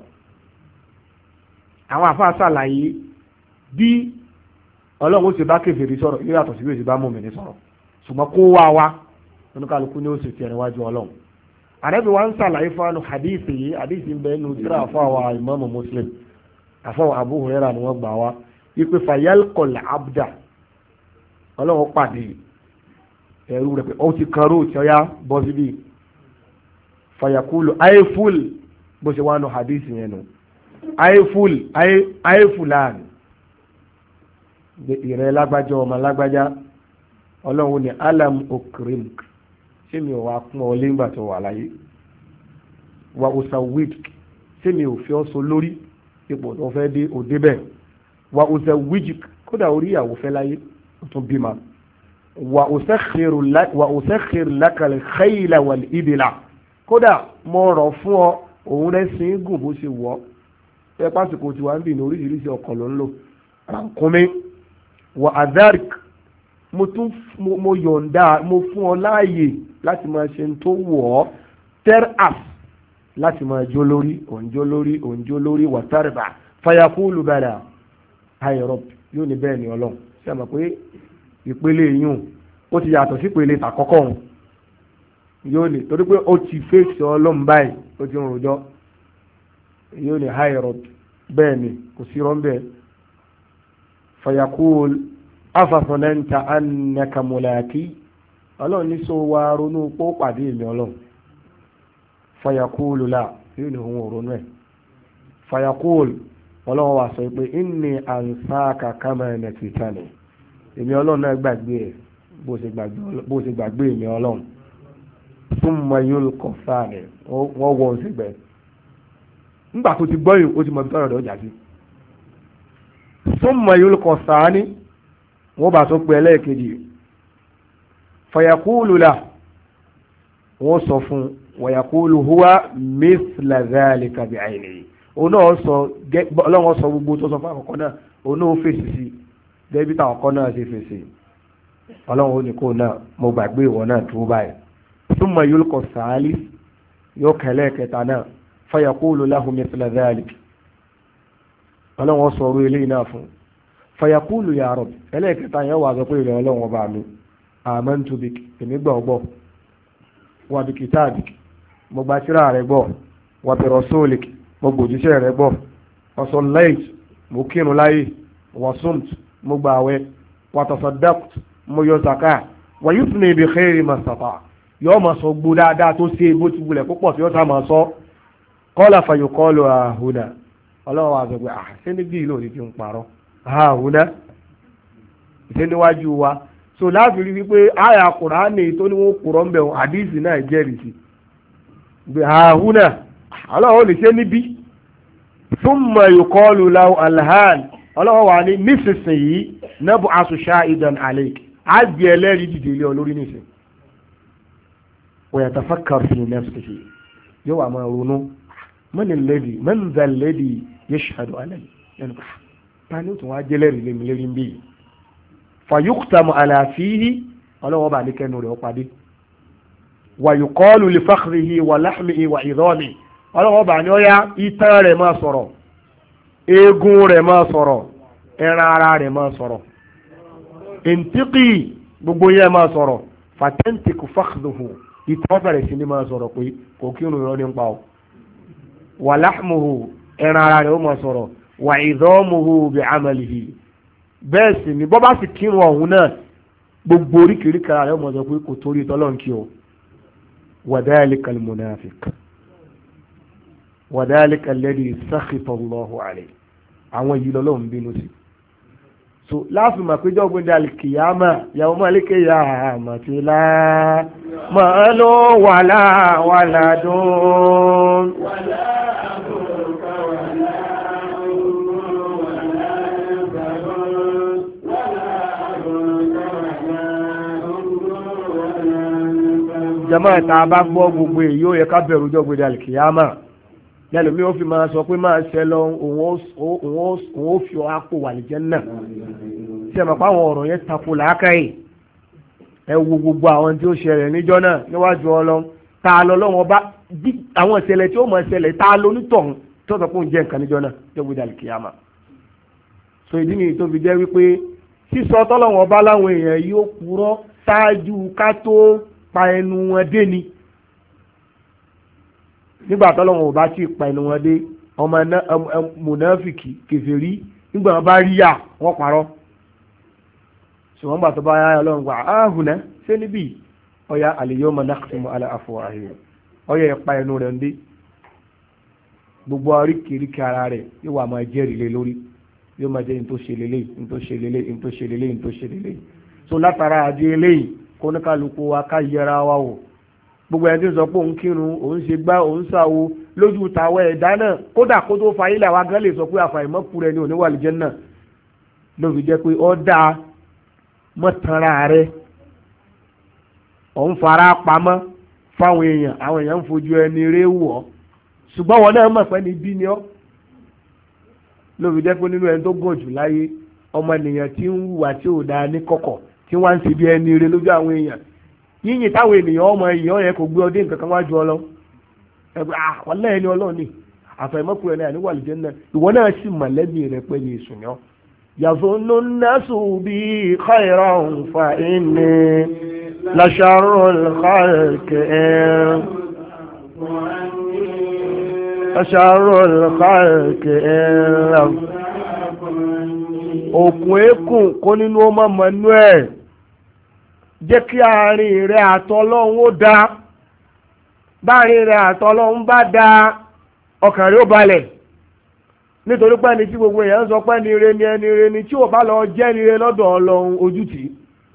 àwọn àfáà ṣàlàyé bí ọlọ́run ó ṣe bá kèfèrí sọ̀rọ̀ yóò yàtọ̀ sí bí ó ṣe bá mùmínì sọ̀rọ̀ ṣùgbọ́n kó wá wá oníkàlùkù ní ó ṣe tiẹ̀ níwájú ọlọ́run àrẹ́bí wa ń ṣàlàyé fáánù hadith yìí hadith ń bẹ nínú tírà àfáwà Imam Muslim àfáwà Abu Hurairah ni wọ́n gbà wá ipe fayalqal abda ọlọ́run pàdé ẹ̀rú rẹ̀ pé ó ti kan róòtì ọ̀yá bọ́ síbí fayakulu ayeful bó ṣe wá nù hadith yẹn nù ayeful ayefulan ìrẹ́ lágbájá ọmọ lágbájá ọlọ́run ní alam okrimk ṣé mi ò wá pọ́n ọ lẹ́gbà tó wà láyé wa usawid ṣé mi ò fi ọ́ so lórí ipò tó fẹ́ dé òde bẹ́ẹ̀ wa usawid kódà orí ìyàwó fẹ́ láyé ó tún bímọ wa usakhir laka al-khayla wal-ibla kódà mo rọ̀ fún ọ òun rẹ̀ sí gùn bó ṣe wọ̀ ẹ pásìkò tí wàá ń bì ní oríṣiríṣi ọkọ̀ ló ń lò rànkúnmí wa adharik mo tún mo yọ̀ǹda mo fún ọ láàyè láti máa ṣe tó wọ̀ ọ́ ter'as láti máa jó lórí òǹjó lórí òǹjó lórí wàtárìbà fayakulu bala ayọ̀rọ̀ yóò ní bẹ́ẹ̀ ni ọlọ́run ṣe àmọ̀ pé ìpele yìí ó ti yàtọ̀ sí ìpele tàkọ́kọ́ òun yóò ní torí pé ó ti fèsì ọlọ́run báyìí ó ti ń rojọ́ yóò ní ayọ̀rọ̀ bẹ́ẹ̀ ni kò sí rọ́ńbẹ́ fayakulu afasananta annaka mulaki ọlọ́run ní so wa ronú pó pàdé mi ọlọ́run fayakulu la yóò ní òun ronú ẹ̀ fayakulu ọlọ́run wà sọ pé inni ansaka kama nasitani èmi ọlọ́run náà gbàgbé ẹ̀ bó ṣe gbàgbé èmi ọlọ́run thumma yulqa thani wọ́n wọ́n sí gbẹ̀ nígbà tó ti gbọ́ yìí ó ti mọ̀ bí tọ́rọ̀ ọ̀dọ̀ jà sí thumma yulqa thani wọ́n bá tó pẹ́ lẹ́ẹ̀kejì fayakulu la wọ́n sọ fún wayakulu huwa mithla dhalika bi aynihi òun náà sọ ọlọ́wọ́n sọ gbogbo tó sọ fún àkọ́kọ́ náà òun náà fèsì sí débí táwọn kọ́ náà ṣe fèsì ọlọ́wọ́n ó ní kó náà mo gbàgbé ìwọ náà tó báyìí thumma yulqa thalith yóò kẹlẹ́ kẹta náà fayakulu lahu mithla dhalika ọlọ́wọ́n sọ orí eléyìí náà fún fayakulu ya Rabb ẹlẹ́ẹ̀kẹta yẹn wà sọ pé ìrẹ̀ ọlọ́run ọba mi amantu bik èmi gbọ́ gbọ́ wà bí kitabik mo gba tírà rẹ̀ gbọ́ wà bí rasulik mo gbòjíṣẹ́ rẹ̀ gbọ́ wa sallayt mo kírun láyé wa sumt mo gba àwẹ̀ wa tasaddaqt mo yọ zaka wa yusni bi khairi mastata yọ ma sọ gbó dáadáa tó ṣe bó ti wulẹ̀ púpọ̀ tí ó sá ma sọ qala fayuqalu ahuna ọlọ́run wà sọ pé ah ṣé níbí ìlú òní ti ń parọ́ ahuna ṣe níwájú wa so láàfin rí wípé àyà Kùránì tó ní wọ́n kúrọ́ ń bẹ̀ wọ́n àdíìsì náà jẹ́rìí sí gbé ahuna ọlọ́run lè ṣe níbí thumma yuqalu lahu alhan ọlọ́run wà ní nísinsìnyí nab'asu shahidan alayk àgbẹ̀ ẹlẹ́rìí dìde ilé olórí nìsín wa yatafakkar fi nafsihi yóò wà máa ronú man alladhi man dha alladhi yashhadu alayhi yẹnu ká tani ó tún wá jẹ́lẹ́rìí lé mi lérí ń bí fayuktamu ala fihi ọlọ́wọ́ bá ní kẹnu rẹ̀ ó padé wa yuqalu li fakhrihi wa lahmihi wa idhami ọlọ́wọ́ bá ní ó yá itan rẹ̀ máa sọ̀rọ̀ eegun rẹ̀ máa sọ̀rọ̀ ẹran ara rẹ̀ máa sọ̀rọ̀ intiqi gbogbo yẹn máa sọ̀rọ̀ fatantiku fakhruhu ìtọ́ bẹ̀rẹ̀ sí ni máa sọ̀rọ̀ pé kò kí irun rẹ̀ nípa o wa lahmuhu ẹran ara rẹ̀ ó máa sọ̀rọ̀ wa idhamuhu bi amalihi bẹ́ẹ̀ sì ni bọ́ bá sì kírun ọ̀hún náà gbogbo oríkèéríkèé ara rẹ̀ ó máa sọ pé kò torí tọ́lọ́n kí o wa dhalika al-munafiq wa dhalika alladhi sakhita Allahu alayhi àwọn yìí lọ́lọ́run bínú sí so láàfin mọ̀ péjọ́ gbẹ́dẹ́ alìkìyàmà yàwó mọ́ alìkìyàmà ti lá mọ́ ló wàlá wàlá dùn. jama ta bá gbọ́ gbogbo èyí ó yẹ ká bẹ̀rù ọjọ́ gbèdé alìkìyàmà lẹ́lòmí ó fi máa sọ pé máa ṣẹ lọ òun ó fi àpò wà ní Jánnà tí ẹ mọ̀ pé àwọn ọ̀rọ̀ yẹn tako làákàyè ẹ wo gbogbo àwọn tí ó ṣẹlẹ̀ níjọ́ náà níwájú Ọlọ́run ta lọ lọ́wọ́ bá àwọn ìṣẹ̀lẹ̀ tí ó mọ̀ ṣẹlẹ̀ ta lọ nítọ̀hún tó sọ pé òun jẹ́ nǹkan níjọ́ náà ọjọ́ gbèdé alìkìyàmà so ìdí nìyí tó fi jẹ́ wípé sísọ tọ́lọ́wọ́n bá láwọn èèyàn yóò purọ́ ṣáájú ká tó pa ẹnu wọn dé ni nígbà tọ́lọ́wọ́n ò bá ti pa ẹnu wọn dé ọmọ mùnáfìkì kèfèrí nígbà wọn bá rí yà wọ́n parọ́ ṣùgbọ́n gbà tó bá yá Ọlọ́run gbà áhùnà ṣé níbí ọya al-yawma nakhtimu ala afwahihim ọya ẹ̀ pa ẹnu rẹ̀ ń dé gbogbo oríkèéríkèé ara rẹ̀ yóò wà máa jẹ́rìí lé lórí yóò máa jẹ́ ní tó ṣe lélẹ́yìí ní tó ṣe lélẹ́yìí ní tó ṣe lélẹ́yìí ní tó ṣe lélẹ́yìí so látara àdé eléyìí kóníkàlùkù wa ká yẹra wa wò gbogbo ẹni tí ń sọ pé òun kírun òun ṣe gbá òun ṣàwo lójú tàwọn ẹ̀dá náà kódà kó tó fa ilẹ̀ wa gan lè sọ pé àfàìmọ́kù rẹ ni òní wà lìjẹ́ náà ló fi jẹ́ pé ọ́ dáa mọ́tànra rẹ òun fara pamọ́ fáwọn èèyàn àwọn èèyàn ń fojú ẹni rẹ wọ̀ ṣùgbọ́n wọn náà mọ̀ pé ní bí ni ọ́ ló fi jẹ́ pé nínú ẹni tó gùn jù láyé ọmọ ènìyàn tí ń hùwà tí ò dáa ní kọ̀kọ̀ tí wọ́n ń ṣe bí ẹni rẹ lójú àwọn èèyàn yíyìn táwọn ènìyàn ọmọ èèyàn yẹn kò gbé ọdẹ nǹkan kan wájú ọlọ ẹgbẹ ah wọn lẹ́yìn ní Ọlọ́run ni àfẹmọkùnrin náà níwà lìjẹ náà ìwọ náà sì mọ̀lẹ́bí rẹ pé ní ìsúnyọ. yazunnu nnasu bi khayran fa inni la sharrul khalqi la sharrul khalqi òkun ekun kó nínú ọmọ manuel jẹ́ kí àárín rẹ̀ àtọlọ́hun ó dá báàrin rẹ̀ àtọlọ́hun bá dá ọkàn rẹ̀ ó balẹ̀ nítorí pé ẹni tí gbogbo èèyàn ń sọ pé ẹni ire ni ẹni ire ni tí ò bá lọ jẹ́ ẹni ire lọ́dọ̀ Ọlọ́run ojú tì í.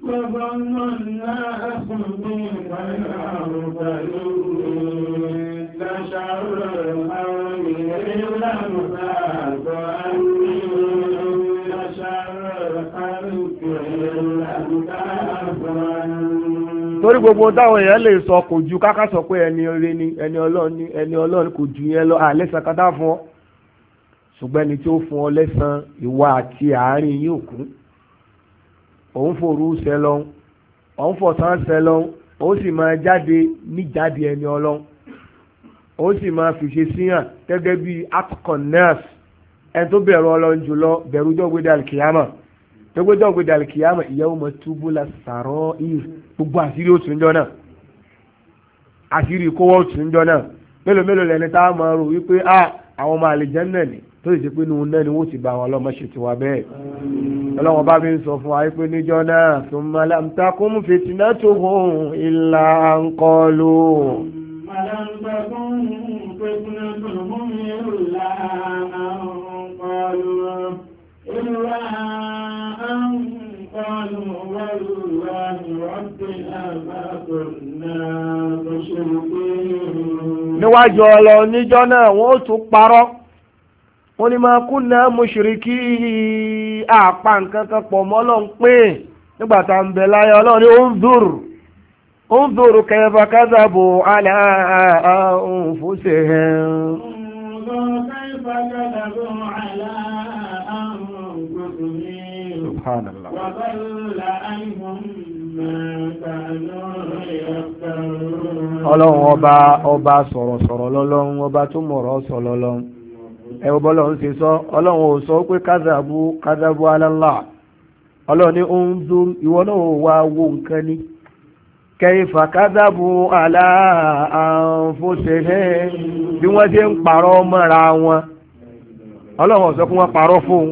torí gbogbo táwọn èèyàn lè sọ kò ju káká sọ pé ẹni ire ni ẹni Ọlọ́run ni ẹni Ọlọ́run kò ju yẹn lọ àlẹ́sàn kátà fún ọ ṣùgbọ́n ẹni tí ó fún ọ lẹ́sàn ìwà àti àárín yìí ò kún òun fòrú sẹlọ́n òun fọ̀sán sẹlọ́n ó sì máa jáde níjáde ẹni Ọlọ́run ó sì máa fìṣe síyàn gẹ́gẹ́ bí atcon nurse ẹni tó bẹ̀rù Ọlọ́run jùlọ bẹ̀rù jọ́gbédé alikiyama gbogbo jọ́gbédé alikiyama ìyàwó mọ̀ túbú la sàrọ̀ ìr gbogbo àṣírí ó tún jọ náà àṣírí kówó ó tún jọ náà mélòó mélòó lẹni tá a máa rò wípé a àwọn ọmọ àlìjẹ́nnà ni tó lè ṣe pé nínú náà ni wọ́n ti bá àwọn ọlọ́mọ ṣe ti wá bẹ́ẹ̀ ọlọ́wọ́n bá fi ń sọ fún wa wípé níjọ́ náà thumma lam takum fitnatuhum illa an qalu. lam takum fitnatuhum illa an qalu illa an qalu wallahi rabbina ma kunna mushrikin. níwájú Ọlọ́run níjọ́ náà wọ́n ó tún parọ́ wọ́n ní máa kunna mushriki àpá nǹkan kan pọ̀ mọ́ Ọlọ́run pé nígbà tá ń bẹ láyé Ọlọ́run ní unzur unzur kayfa kadhabu ala anfusihim. subhanallah. wa dhalla anhum ma kanu yaftarun. Ọlọ́run ọba ọba sọ̀rọ̀sọ̀rọ̀ lọ́lọ́run ọba tó mọ̀rọ̀ sọ lọ́lọ́run ẹwọ bọ́lọ̀ ń ṣe sọ ọlọ́run ò sọ pé kádàbù kádàbù alálà ọlọ́run ní ó ń dún ìwọ náà wá wo nǹkan ní kẹfà kádàbù alá àǹfọ̀ṣẹ̀hẹ́ bí wọ́n ṣe ń parọ́ mọ́ra wọn ọlọ́run ò sọ pé wọ́n parọ́ fún un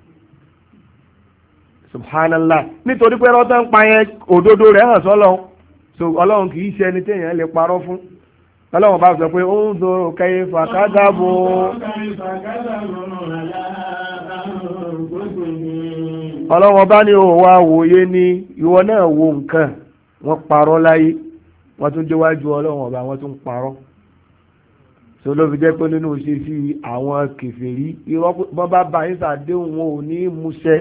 subhanallah nítorí pé rọ́tọ́ ń pa yẹn òdodo rẹ̀ hàn sọ́lọ́run so ọlọ́run kì í ṣe ẹni téèyàn lè parọ́ fún ọlọ́wọ́n bá sọ pé ó ń zoro kayfa kadabu ọlọ́wọ́n bá ní òun wá wòye ní ìwọ náà wo nǹkan wọ́n parọ́ láyé wọ́n tún déwájú ọlọ́wọ́n ọba wọ́n tún parọ́ tó ló fi jẹ́ pé nínú ṣe sí àwọn kèfèrí irọ́ bọ́n bá bá yín sàdéhùn wọn ò ní múṣẹ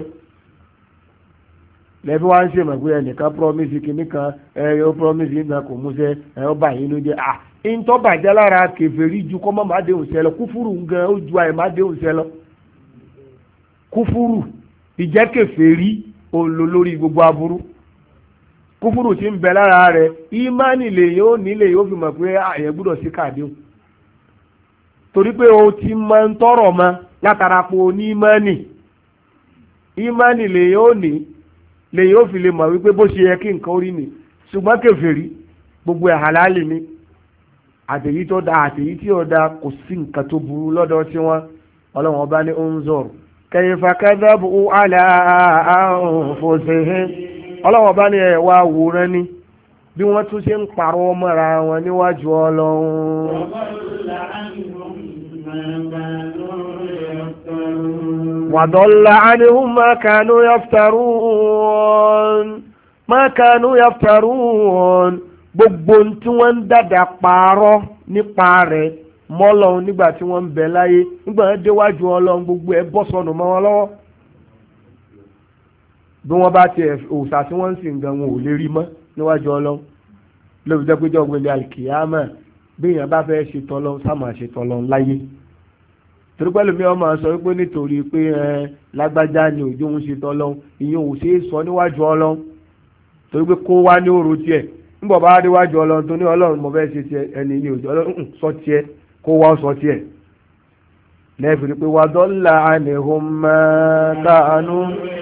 lẹ́bí wá ń ṣe mọ̀ pé ẹnìkan promise kìíní kan ẹ ó promise yín kan kò múṣẹ ẹ ó bá yín ló jẹ́ à ń tọ́ bàjẹ́ lára kèfèrí ju kọ́ mọ́ má déhùn ṣẹ lọ kúfúrú gan ó ju àì má déhùn ṣẹ lọ kúfúrú ìjẹ́ kèfèrí òǹlò lórí gbogbo aburú kúfúrú tí ń bẹ lára rẹ̀ ìmánì lè yóò nílé yóò fi mọ̀ pé àyẹ̀ gbúdọ̀ sí kàdéhùn torí pé o ti máa ń tọrọ mọ látara pé o ní ìmánì ìmánì lè yóò ní lè yóò fi lè mọ̀ wípé bó ṣe yẹ kí nǹkan orí ni ṣùgbọ́n kèfèrí gbogbo ẹ̀ halali ni àtẹ̀yí tó da àtẹ̀yí tí ó da kò sí nǹkan tó burú lọ́dọ̀ tí wọ́n ọlọ́run ọba ní unzur kayfa kadhabu ala anfusihim ọlọ́run ọba ní ẹ̀ wá wòran ni bí wọ́n tún ṣe ń parọ́ mọ́ra wọn níwájú ọlọ́run. وضل عنهم ما كانوا يفترون ما كانوا يفترون gbogbo tí wọ́n ń dàdà pààrọ̀ nípa rẹ̀ mọ́lọ́run nígbà tí wọ́n ń bẹ láyé nígbà wọ́n déwájú ọlọ́run gbogbo ẹ̀ bọ́ sọnù mọ́ wọn lọ́wọ́ bí wọ́n bá tiẹ̀ òòṣà tí wọ́n ń sìn gan wọn ò lè rí mọ́ níwájú ọlọ́run lóbi jẹ́ pé jọ́ gbélé alikiyama bí èèyàn bá fẹ́ ṣe tọ́lọ́run sáà ṣe tọ́lọ́run láyé torí pẹ́lú mi ọmọ sọ wípé nítorí pé ẹ lágbájá ni òjò ń ṣe tọ́lọ́run ìyẹn ò ṣe é sọ níwájú ọlọ́run torí pé kó wá ní òru tiẹ̀ nígbà bá déwájú ọlọ́run tó ní ọlọ́run mo fẹ́ ṣe tiẹ̀ ẹni ní òjò ọlọ́run sọ tiẹ̀ kó wá sọ tiẹ̀ lẹ́ẹ̀fì ni pé wà dọ́là ànihùn mẹ́tàánú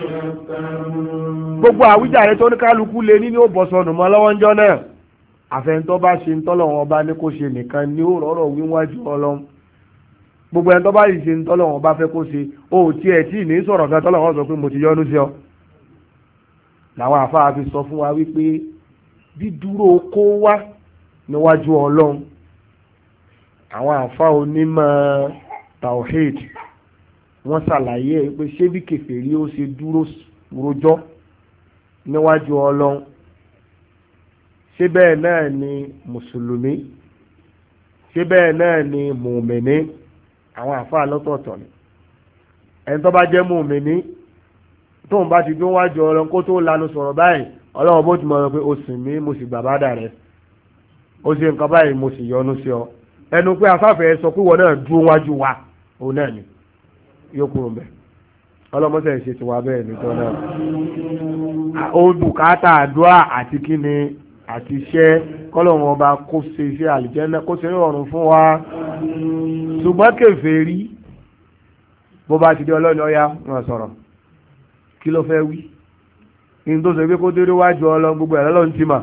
gbogbo àwíjàre tó ní kálukú lé ní ní ó bọ̀ sọnù mọ́ lọ́wọ́ ńjọ́ náà àfẹ́ntọ́ bá ṣe ń tọ́lọ́run ọba ní kó ṣe nìkan ní ó rọ̀rọ̀ wíwájú ọlọ́run gbogbo ẹni tó bá yìí ṣe ń tọ́lọ́run ọba fẹ́ kó ṣe ó tiẹ̀ tí ì ní sọ̀rọ̀ kan tọ́lọ́run sọ pé mo ti yọ́nú sí ọ làwọn àfáà fi sọ fún wa wípé dídúró kó wá níwájú ọlọ́run àwọn àfáà onímọ̀ tawhid wọ́n ṣàlàyé pé ṣé bí kèfèrí ó ṣe dúró rojọ́ níwájú ọlọ́run ṣé bẹ́ẹ̀ náà ni mùsùlùmí ṣé bẹ́ẹ̀ náà ni mùmìnì àwọn àfáà lọ́tọ̀ọ̀tọ̀ ni ẹni tó bá jẹ́ mùmìnì tóun bá ti dún wájú ọlọ́run kó tó lanu sọ̀rọ̀ báyìí ọlọ́run bó ti mọ̀ pé o sìn mí mo sì gbà bá dà rẹ̀ ó ṣe nǹkan báyìí mo sì yọ́nú sí ọ ẹnu pé afáfẹ́ sọ pé wọn náà dúró wájú wa òun náà ni yóò kúrò mbẹ ọlọ́mọṣẹ́ ṣe ti wá bẹ́ẹ̀ níjọ́ náà ó bùkátà àdúrà àti kíni àti iṣẹ́ kọ́lọ́run ọba kó ṣe iṣẹ́ àlùjànnà kó ṣe rọrùn fún wa ṣùgbọ́n kèfèrí bó bá ti dé ọlọ́ni ọya wọn sọ̀rọ̀ kí ló fẹ́ wí ní tó ṣe pé kó dé wájú ọlọ́run gbogbo ẹ̀ lọ́lọ́run ti mà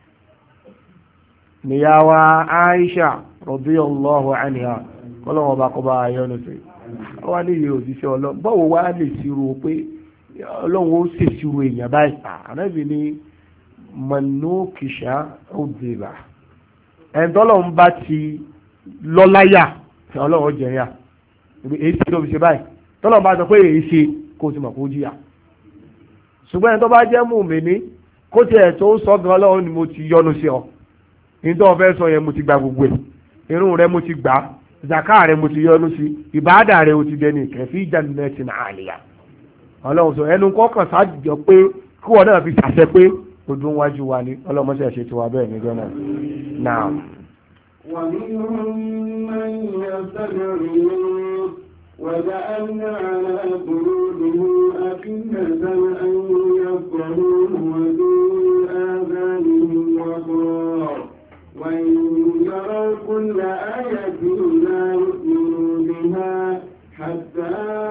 níyàwó Aisha radiyallahu anha kọ́lọ́run ọba kọ́ bá ayọ́nu sí wá ní ìyè òjíṣẹ́ ọlọ́run báwo wá lè ṣírò pé ọlọ́run ó ṣèṣirò èèyàn báyìí ànábì ní mọ̀nùkìṣà òdìbà ẹni tọ́lọ́run bá ti lọ́láyà tí ọlọ́run jẹ̀yà èyí tí ló fi ṣe báyìí tọ́lọ́run bá sọ pé èyí ṣe kó o ti mọ̀ kó o jìyà ṣùgbọ́n ẹni tó bá jẹ́ mùmínì kó tiẹ̀ tó sọ gan ọlọ́run ni mo ti yọ́nú sí ọ ní tó o fẹ́ sọ yẹn mo ti gba gbogbo ẹ̀ irun rẹ mo ti gbà zaka rẹ mo ti yọ́nú sí ìbáàdà rẹ o ti dẹni kẹfì jannatin àlìyà ọlọ́run sọ ẹnu kọ́kàn sáàjọ pé kí wọn náà fi ṣàṣẹ pé ojú wájú wa ni ọlọ́mọṣẹ́ ṣe ti wà bẹ́ẹ̀ níjọ́ náà náà. ومنهم من يستمع إليك وجعلنا على قلوبهم أكنة أن يفقهوه وفي آذانهم وقار وإن يروا كل آية لا يؤمنوا بها حتى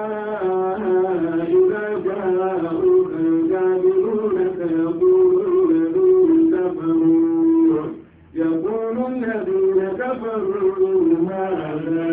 إذا جاءوك يجادلونك يقول الذين كفروا يقول الذين كفروا ماذا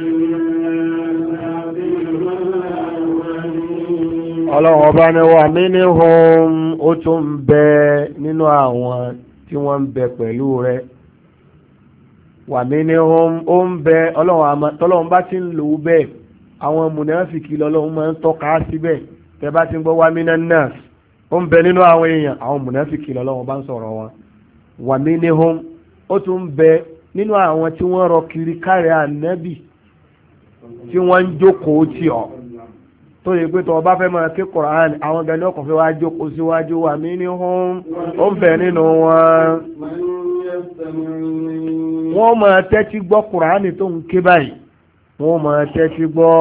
ọlọ́run ọba ni wà minhum ó tún ń bẹ nínú àwọn tí wọ́n ń bẹ pẹ̀lú rẹ̀ wà minhum ó ń bẹ ọlọ́run bá ti ń lò ó bẹ́ẹ̀ àwọn mùnáfìkì lọ́lọ́run máa ń tọ́ka síbẹ̀ tẹ́ bá ti ń gbọ́ wa minan nas ó ń bẹ nínú àwọn èèyàn àwọn mùnáfíkì lọ́wọ́ bá ń sọ̀rọ̀ wọn wa minhum ó tún ń bẹ nínú àwọn tí wọ́n rọ kiri káàrẹ̀ ànábì tí wọ́n ń jókòó tì ọ́ tó yẹ pé tó bá fẹ́ máa ké Kùránì àwọn gẹ̀ẹ́ni ọkọ̀ fẹ́ wá jókòó síwájú wa minhum ó ń bẹ nínú wọn wọ́n máa tẹ́tí gbọ́ Kùránì tó ń ké báyìí wọ́n máa tẹ́tí gbọ́.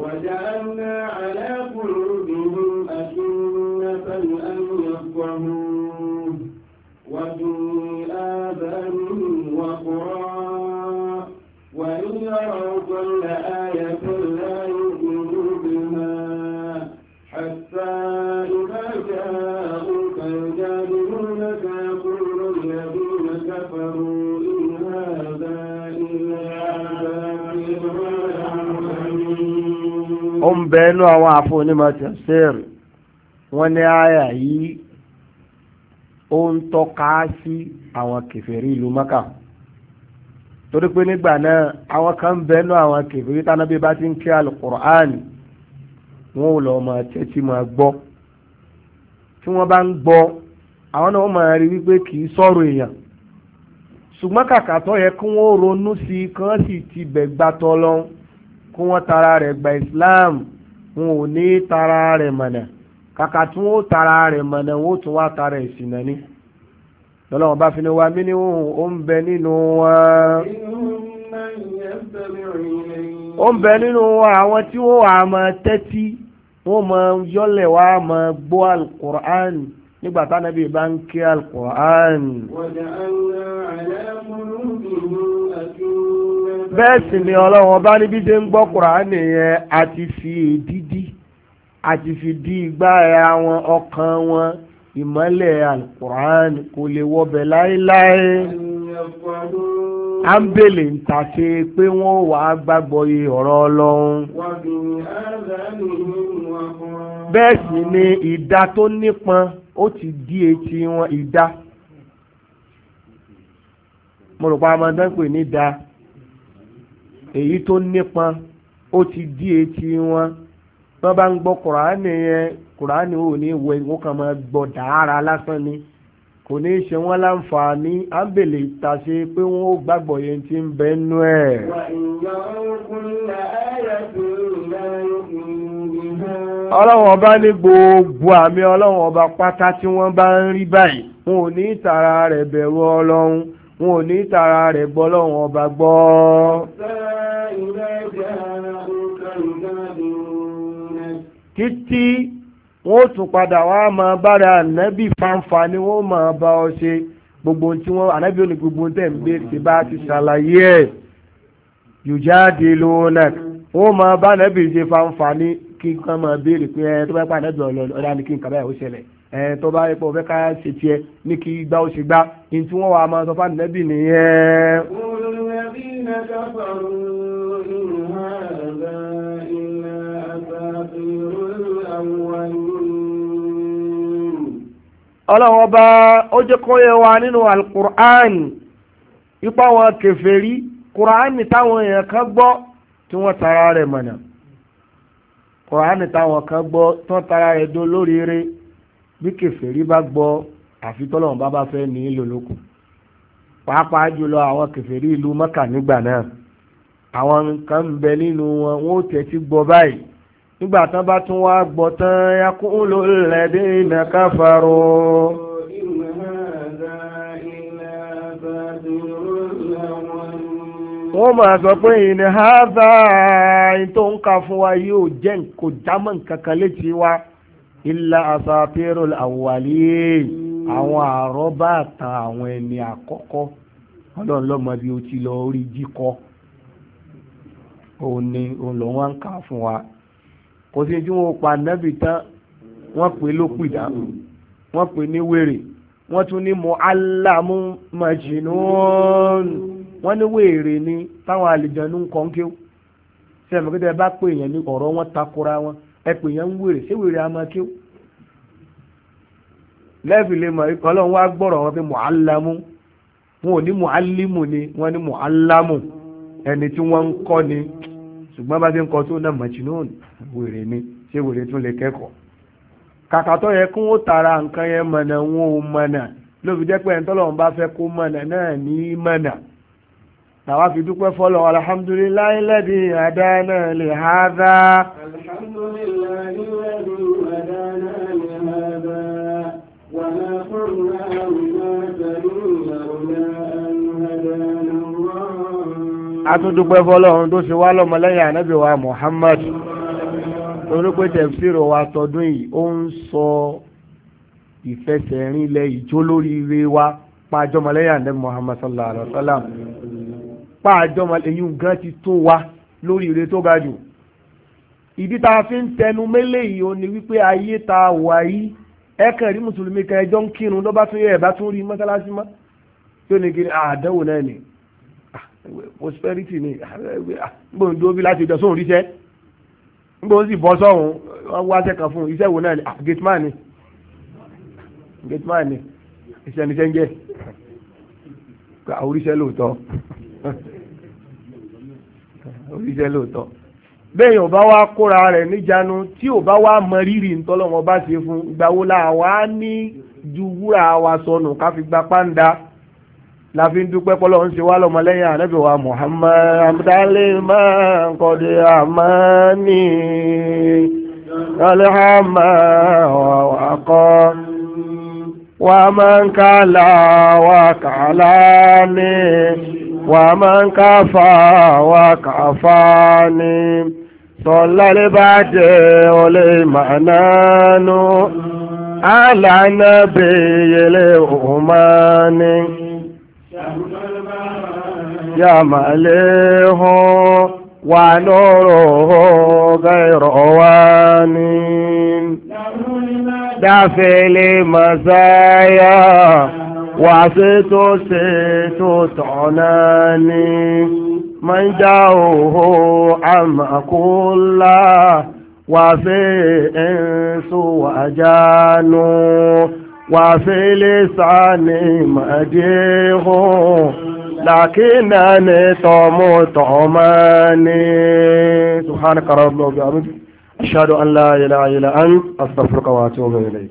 ó ń bẹ inú àwọn àfọ onímọ̀ tafsir wọ́n ní àyà yìí ó ń tọ́ka sí àwọn kèfèrí ìlú Mákà torí pé nígbà náà àwọn kan ń bẹ inú àwọn kèfèrí tánàbí bá ti ń kí Al-Qur'an wọn ò lọ máa tẹ́tí máa gbọ́ tí wọ́n bá ń gbọ́ àwọn náà wọ́n máa rí wípé kì í sọ̀rọ̀ èèyàn ṣùgbọ́n kàkà tó yẹ kí wọ́n ronú sí i kí wọ́n sì ti bẹ̀ gbàtọ́ lọ́wọ́ kí wọ́n tara rẹ̀ gba Islam wọn ò ní tara rẹ̀ mọ̀nà kàkà tí wọ́n tara rẹ̀ mọ̀nà wọ́n tún wá tara ìsìnà ní lọ́lọ́wọ́n bá fi ní wa mí ní ó ń bẹ nínú wọn ó ń bẹ nínú wọn àwọn tí wọ́n wà máa tẹ́tí wọ́n máa yọ́lẹ̀ wá máa gbọ́ Al-Qur'an nígbà tánábì bá ń kí Al-Qur'an. bẹ́ẹ̀ sì ni ọlọ́run ọba níbi ṣe ń gbọ́ Kùránì yẹn àti fi èdídí àti fi dí igbá àwọn ọkàn wọn ìmọ́lẹ̀ Al-Qur'an kò lè wọbẹ̀ láéláé à ń bèlè ń tàṣe pé wọ́n wà á gbàgbọ́ iye ọ̀rọ̀ ọlọ́run bẹ́ẹ̀ sì ni ìdá tó nípọn ó ti dí etí wọn ìdá mo rò pa ọmọdé pè ní ìdá èyí tó nípọn ó ti dí etí wọn wọ́n bá ń gbọ́ Kùránì yẹn Kùránì ò ní wọ ìwọ́n kan máa gbọ́ dára lásán ni kò ní í ṣe wọ́n láǹfààní ábèlè ìtàṣe pé wọ́n ó gbàgbọ́ yẹn tí ń bẹ nú ẹ̀. ọlọ́run ọba ní gbogbo àmì ọlọ́run ọba pátá tí wọ́n bá ń rí báyìí wọn ò ní tara rẹ̀ bẹ̀rù ọlọ́run wọn ò ní tara rẹ̀ gbọ́ ọlọ́run ọba gbọ́. títí wọ́n tún padà wá máa bára ànábì fanfa ni wọ́n máa bá ọ ṣe gbogbo tí wọ́n ànábì ò ní gbogbo tẹ̀ ń béèrè tí bá ti ṣàlàyé ẹ̀ yujadilunak wọ́n máa bá ànábì ṣe fanfa ní kí nǹkan máa béèrè pé ẹ tó bá pa ànábì ọ̀dà ní kí nǹkan báyìí ó ṣẹlẹ̀ ẹ tó bá yẹ pé ọ̀fẹ́ ká ṣe tiẹ̀ ní kí gbá ó ṣe gbá ní tí wọ́n wà máa sọ fún ànábì nìyẹn. ọlọ́run ọba ó jẹ́ kó yé wa nínú Al-Qur'an ipa wọn kèfèrí Qur'an táwọn èèyàn kan gbọ́ tí wọ́n tara rẹ̀ mọ̀nà Qur'an táwọn kan gbọ́ tí wọ́n tara rẹ̀ dó lóríire bí kèfèrí bá gbọ́ àfi tọ́lọ́run bá bá fẹ́ ní lòlókù pàápàá jùlọ àwọn kèfèrí ìlú Mẹ́kà nígbà náà àwọn kan ń bẹ nínú wọn wọ́n ó tẹ́tí gbọ́ báyìí nígbà tán bá tún wá gbọ́ tán yakulu alladhina kafaru wọ́n máa sọ pé in hadha tó ń ka fún wa yóò jẹ́ kò jámọ́ nǹkan kan létí wa illa asatirul awwalin àwọn àrọ́bá àtàn àwọn ẹni àkọ́kọ́ ọlọ́run lọ́mọ bí o ti lọ orí jíkọ́ òun ni òun lọ́ wọ́n ń kà fún wa kò sí tí wọ́n pa nẹ́bì tán wọ́n pè lópìdá wọ́n pè ní wèrè wọ́n tún ní mu'allamu majnun wọ́n ní wèrè ní táwọn àlìjànnú ń kọ́ ń kéw sẹ́mi kí tẹ́ bá pè yẹn ní ọ̀rọ̀ wọn takora wọn ẹ pè yẹn ń wèrè ṣé wèrè a máa kéw lẹ́ẹ̀fì lè mọ̀ ikọ̀ ọlọ́run wá gbọ́rọ̀ wọn pé mu'allamu wọn ò ní mu'allimu ni wọ́n ní mu'allamu ẹni tí wọ́n ń kọ́ ni ṣùgbọ́n bá ti ń kọ́ tó náà majnun wèrè ni ṣé wèrè tún lè kẹ́kọ̀ọ́ kàkà tó yẹ kí wọ́n tara nǹkan yẹn mọ̀nà wọn ò mọ̀nà ló fi jẹ́ pé ẹni tọ́lọ́run bá fẹ́ kó mọ̀nà náà ní mọ̀nà làwa fi dúpẹ́ fọ́lọ́ alhamdulillahi alladhi hadana li hadha. alhamdulillahi alladhi hadana li hadha wa ma kunna linahtadiya lawla an hadana Allah. a tún dúpẹ́ fọ́lọ́run tó ṣe wá lọ́mọlẹ́yìn ànábì wa Muhammad torí pé tẹ̀síìrò wa tọdún yìí ó ń sọ ìfẹsẹ̀rinlẹ̀ ìjó lóríire wa pàjọmọlẹ́yìn ànábì Muhammad sallallahu alaihi wa sallam pàjọmọlẹ́yìn gan ti tó wa lóríire tó ga jù. ìdí tá a fi ń tẹnu mẹ́lẹ̀ yìí ó ní wípé ayé tá a wà yìí ẹ kàn rí mùsùlùmí kan ẹjọ́ ń kírun ló bá tún yẹ ẹ̀ bá tún rí mọ́sálásí mọ́ tí ó ní kiri àdánwò náà ni prosperity ni gbọ́n dúró bí láti jọ sóhun ríṣẹ́ gbọ́n sì bọ́ sọ́hun wọ́n wá sẹ́kàn fún iṣẹ́ wo náà ni gateman ni gateman ni iṣẹ́ ni sẹ́ńjẹ́ oríṣẹ́ lóòótọ́ oríṣẹ́ lóòótọ́ bẹ́ẹ̀ yóò bá wá kóra rẹ̀ níjànú tí ò bá wá mọ rírì ntọ́lọ́wọ́n bá ṣe fún ìgbà wo la wá ní ju wúrà wa sọnù ká fi gba pàǹdà la fi ń dúpẹ́ pọ́lọ́ ń ṣe wá lọ́mọlẹ́yìn ànábì wa Muhammad amdalima kọ́dé àmání alhama wakọ́ wa man kala wa kalani wa man kafa wa kafani sọlálẹ́ bá jẹ́ olè mànánú alánàbẹ̀yẹlẹ̀ òmání. يا مليه ونوره غير وانين دافع المزايا وعصيتو سيتو تعناني من جاوه عم كلا وفي انس وجانو وفي لساني مديه لكنني طعم طعماني سبحانك رب وبحمدك أشهد أن لا إله إلا أنت أستغفرك وأتوب إليك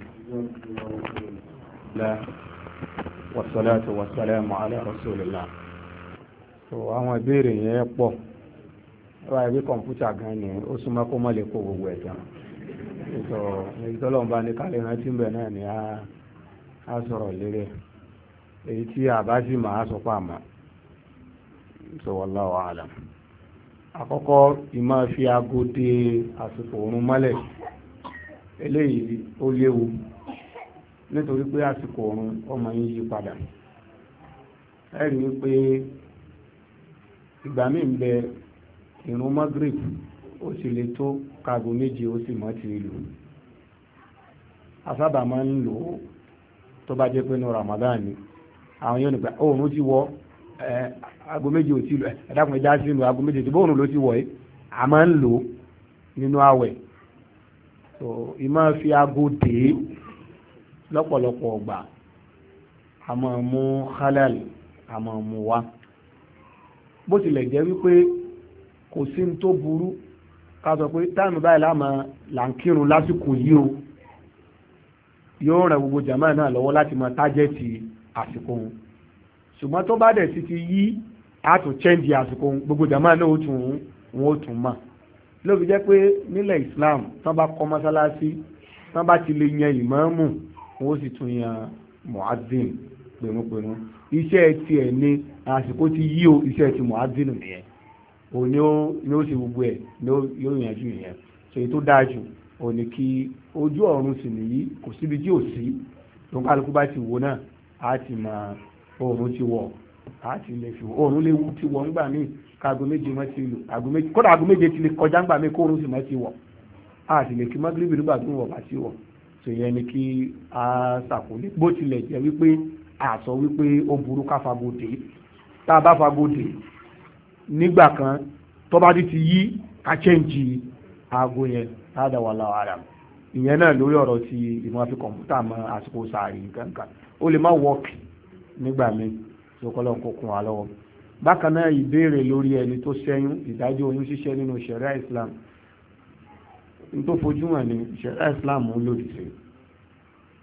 لا والصلاة والسلام على رسول الله so àwọn ìbéèrè yẹn pọ̀ wá ibi kọ̀ǹpútà gan ni ó súnmọ́ kó mọ́ lè kó gbogbo ẹ̀ tán so èyí tọ́lọ́run bá ní kálẹ̀ rántí ń bẹ̀ náà ni a sọ̀rọ̀ lérè èyí tí a bá sì máa sọ pa àmọ́ so wallahu alam. àkọ́kọ́ ìmọ̀ fi aago de àsìkò oorun mọ́lẹ̀ eléyìí ó léwu nítorí pé àsìkò oorun ọmọ yín yí padà ẹ rí i pé ìgbà míì ń bẹ ìrun magrib ó sì lè tó kaago méje ó sì mọ́ ti lù asábà máa ń lò ó tó bá jẹ́ pé ní Ramadan ni àwọn yóò nípa oòrùn ti wọ ẹ aago méje ò tí lọ ẹ dákun ẹja sínú aago méje tí bóòrùn ló ti wọ ẹ a máa ń lò nínú àwẹ̀ so ìmọ̀ fi aago dé lọ́pọ̀lọpọ̀ ọgbà a máa mú halal a máa mú wá bó tilẹ̀ jẹ́ wípé kò sí ní tó burú ká sọ pé táìmù báyìí láàmà là ń kírun lásìkò yìí o yóò ràn gbogbo jàmáà náà lọ́wọ́ láti mọ tájẹ́tì àsìkò wọn ṣùgbọ́n tó bá dẹ̀ sí ti yí àtò chẹ́ǹdì àsìkò wọn gbogbo jàmáà náà ó tún wọn ó tún mọ̀ ló fi jẹ́ pé nílẹ̀ Islam tán bá kọ́ mọ́sálásí tán bá ti lè yan ìmáàmù wọn ó sì tún yan muazzin pẹ̀rúnpẹ̀rún iṣẹ́ tiẹ̀ ní àsìkò ti yí o iṣẹ́ ti muazzin nìyẹn òun ni ó ní ó ṣe gbogbo ẹ̀ ní yóò yanjú ìyẹn ṣèyí tó dáa jù òun ni kí ojú ọ̀run sì nìyí kò síbi tí ò sí tó ń kálukú bá ti wò náà á ti mọ oòrùn ti wọ̀ á ti lè fi oòrùn lè ti wọ̀ ńgbà míì káago méje mọ́ ti lù kódà aago méje ti lè kọjá ńgbà míì kóòrùn sì mọ́ ti wọ̀ á sì lè kí mọ́gíríbì nígbà tó ń wọ̀ bá ti wọ̀ tó yẹ ni kí a ṣàkólé bó tilẹ̀ jẹ́ wípé a sọ wípé ó burú ká fagòdè tá a bá fagòdè nígbà kan tó bá ti yí ká chẹ́ǹjì aago yẹn hada wallahu alam ìyẹn náà lórí ọ̀rọ̀ tí ìmọ̀ fi kọ̀ǹpútà mọ àsìkò sàárì nǹkan ó lè má wọ́ọ̀kì nígbà míì tó kọ́ lọ́n kó kún wa lọ́wọ́. bákan náà ìbéèrè lórí ẹni tó ṣẹ́yún ìdájọ́ oyún ṣíṣẹ́ nínú ṣẹ̀ríà Islam n tó fojú hàn ní ṣẹ̀ríà Islam ń lòdì sí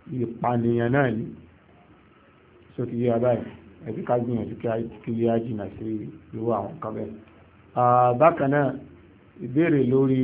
ìpànìyàn náà ni so ti yé abáyé ẹbí ká gbìyànjú kí ilé ajínà sí irú àwọn kan bẹ́ẹ̀. bákan náà ìbéèrè lórí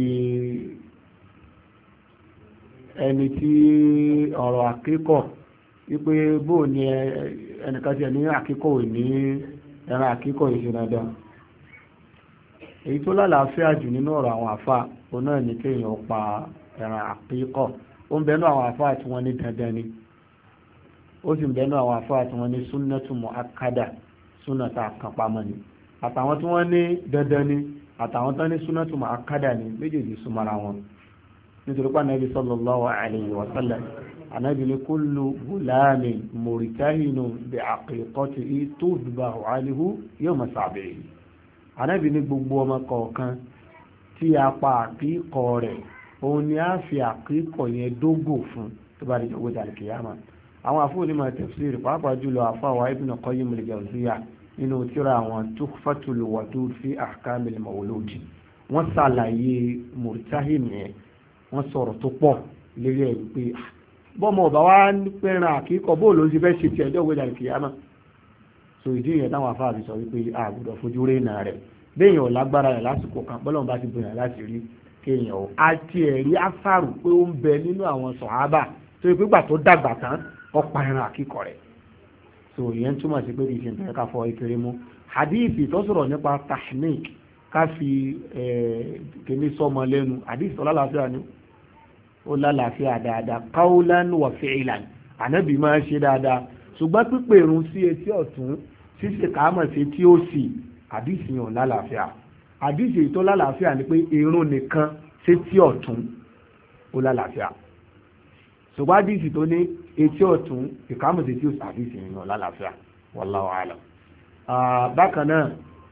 ẹni tí ọ̀rọ̀ àkíkọ̀ wípé bóò ni ẹnìkan tí ẹni àkíkọ̀ ò ní ẹran àkíkọ̀ ìṣẹ̀dá èyí tó lálàáfíà jù nínú ọ̀rọ̀ àwọn àfà òun náà ní kéèyàn pa ẹran àkíkọ̀ ó ń bẹnu àwọn àfà tí wọ́n ní dandan ni ó sì ń bẹnu àwọn àfà tí wọ́n ní súnnátù muakkada súnnátà kan pamọ́ ni àtàwọn tí wọ́n ní dandan ni àtàwọn tó ní súnnátù muakkada ni méjèèjì súnmọ́ra wọn nítorí pé Ànábì sallallahu alayhi wa sallam Ànábì ní kullu gulamin muritahinu bi aqiqatihi tudbahu anhu yawma sabihi. Ànábì ní gbogbo ọmọ kọ̀ọ̀kan tí a pa àkíkọ̀ rẹ̀ òun ni a fi àkíkọ̀ yẹn dógò fún tó bá di ọgbẹ́ta al-qiyama. àwọn àfọwọ́nímọ̀ tafsir pàápàá jùlọ àfọwọ́ Ibn Qayyim al-Jawziyya nínú tírà àwọn Tuhfatul Wadud fi ahkamil mawlud wọ́n ṣàlàyé murtahin yẹn wọ́n sọ̀rọ̀ tó pọ̀ lérí ẹ̀ wípé bọ́mọ ọba wa pẹ́ran àkíkọ̀ bóòlù ó ti fẹ́ ṣe ti ẹjọ́ ọgbẹ́ta al-qiyama. so ìdí ìyẹn táwọn afáàbí sọ wípé a gbọ́dọ̀ fojú rí náà rẹ̀ béèyàn ò lágbára rẹ̀ lásìkò kan bọ́lọ́run bá ti bóyá láti rí kéèyàn ò àti ẹ̀rí afárù pé ó ń bẹ nínú àwọn sọ̀hábà tó yẹ pé gbà tó dàgbà tán ọ̀pá ẹran àkíkọ̀ rẹ̀. so ìyẹn túmọ̀ sí pé kì í ṣe nǹkan ká fọ ìkéré mú hadith tó sọ̀rọ̀ nípa tahnik ká fi kìíní sọmọ lẹ́nu hadith tó lálàáfíà ni ó lálàáfíà dáadáa qawlan wa fi'lan ànábì máa ṣe dáadáa ṣùgbọ́n pípè irun sí etí ọ̀tún ṣíṣe kàámọ̀ sí tí ó sì àdìsí yàn lálàáfíà àdìsí tó lálàáfíà ni pé irun nìkan sí tí ọ̀tún ó lálàáfíà ṣùgbọ́n àdìsí tó ní etí ọ̀tún ìkàámọ̀ sí tí ó sì àdìsí yàn lálàáfíà wallahu a'lam. bákan náà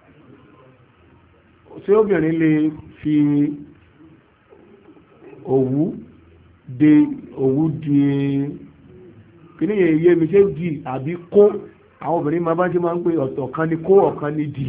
ṣé obìnrin lè fi òwú de òwú di kíní yẹn yé mi ṣe di àbí kó àwọn obìnrin máa bá ṣe máa ń pè ọ̀tọ̀ kan ní kó ọ̀kan ní di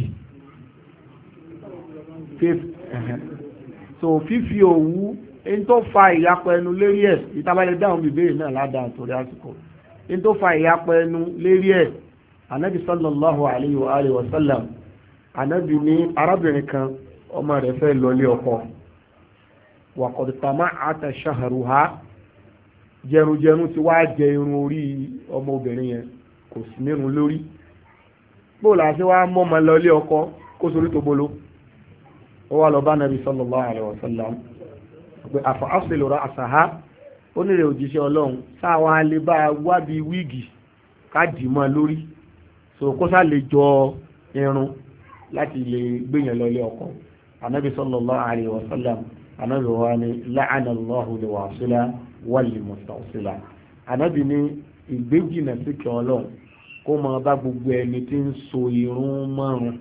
so fífi òwú ẹni tó fa ìyapọ̀ ẹnu lérí ẹ̀ ìtàbálẹ̀ dáhùn bìbéèrè náà ládàá torí àsìkò ẹni tó fa ìyapọ̀ ẹnu lérí ẹ̀ anabi sallallahu alayhi wa alayhi wa sallam anabi ní arábìnrin kan ọmọ rẹ̀ fẹ́ lọlé ọkọ wa qad tama'ata shahruha jẹrunjẹrun ti wá jẹ irun orí ọmọbìnrin yẹn kò sí nírun lórí bóòlù àti wá mọ́mọ lọlé ọkọ kó sórí tó bolo ó wá lọ bá nàbí sallallahu alaihi wasallam pé àfọ asilu ra'saha ó nílé òjíṣẹ́ ọlọ́run sáwọn alẹ́ bá wá bí wíìgì ká dì mọ́ lórí so kó sá lè jọ irun láti lè gbéyàn lọlé ọkọ ànábì sallallahu alaihi wasallam ànábì wa ni la'ana Allahu al-wasila wal-mustawsila ànábì ní ìgbéjìnà sí kí ọlọ́run kó máa bá gbogbo ẹni tí ń so irun márùn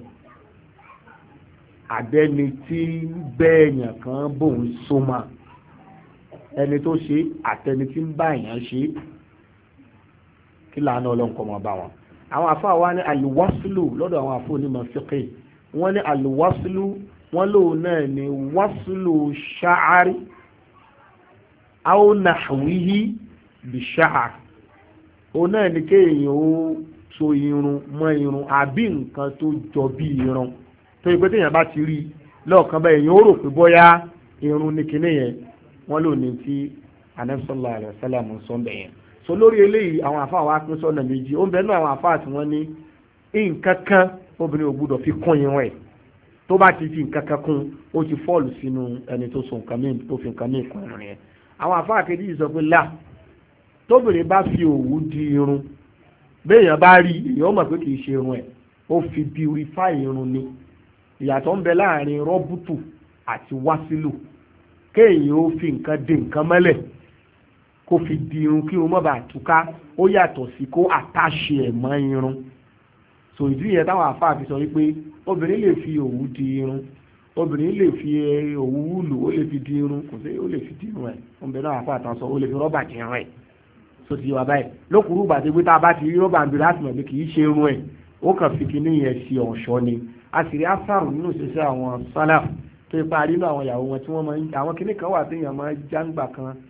àbẹ́ni tí bẹ́ẹ̀yàn kan bòun so máa ẹni tó ṣe àtẹni tí ń bá èèyàn ṣe kí làánà ọlọ́run kọ́ máa bá wọn. àwọn àfáà wa ní àlùwásílù lọ́dọ̀ àwọn àfáà onímọ̀ fíkì wọ́n ní àlùwásílù wọ́n lòun náà ní wásílù ṣáárì àwọn nàhwíhí bí ṣáà òun náà ní kéèyàn ó so irun mọ́ irun àbí nǹkan tó jọ bí irun tó yẹ pé téèyàn bá ti rí lọ́ọ̀kan bá èèyàn ó rò pé bóyá irun ní kinní yẹn wọ́n lò ní tí Ànábì sallallahu alaihi wasallam sọ bẹ́ẹ̀ yẹn so lórí eléyìí àwọn àfáà wa pín sọ́nà méjì ó ń bẹ́ẹ̀ náà àwọn àfáà tí wọ́n ní nǹkan kan obìnrin ò gbúdọ̀ fi kún irun ẹ̀ tó bá ti fi nǹkan kan kún ó ti fọ́ọ̀lù sínú ẹni tó so nǹkan míì tó fi nǹkan míì kún irun yẹn àwọn àfáà kejì yìí sọ pé là tóbìnrin bá fi òwú di irun béèyàn bá rí èèyàn mọ̀ pé kì í ṣe irun ẹ̀ ó fi purify irun ni ìyàtọ̀ ń bẹ láàrin rọ́bùtù àti wásílù kéèyàn ó fi nǹkan dé nǹkan mọ́lẹ̀ kó fi di irun kí irun má bàa túká ó yàtọ̀ sí kó àtàṣe ẹ̀ mọ́ irun so ìdí yẹn táwọn àfáà fi sọ wípé obìnrin lè fi òwú di irun obìnrin lè fi òwú wúlù ó lè fi di irun kò sí ó lè fi di irun ẹ̀ ó ń bẹ náà àfáà tán sọ ó lè fi rọ́bà di irun ẹ̀ so ti wà báyìí lókùrú gbàdé pé tá a bá ti rí rọ́bà ń bi láti mọ̀ pé kì í ṣe irun ẹ̀ ó kàn fi kíní yẹn ṣe ọ̀ṣọ́ ni a sì rí afárò nínú ìṣẹ̀ṣẹ̀ àwọn sálàf tó ipa nínú àwọn ìyàwó wọn tí wọ́n máa ń àwọn kíní kan wà tí èèyàn máa ń jáǹgbà kan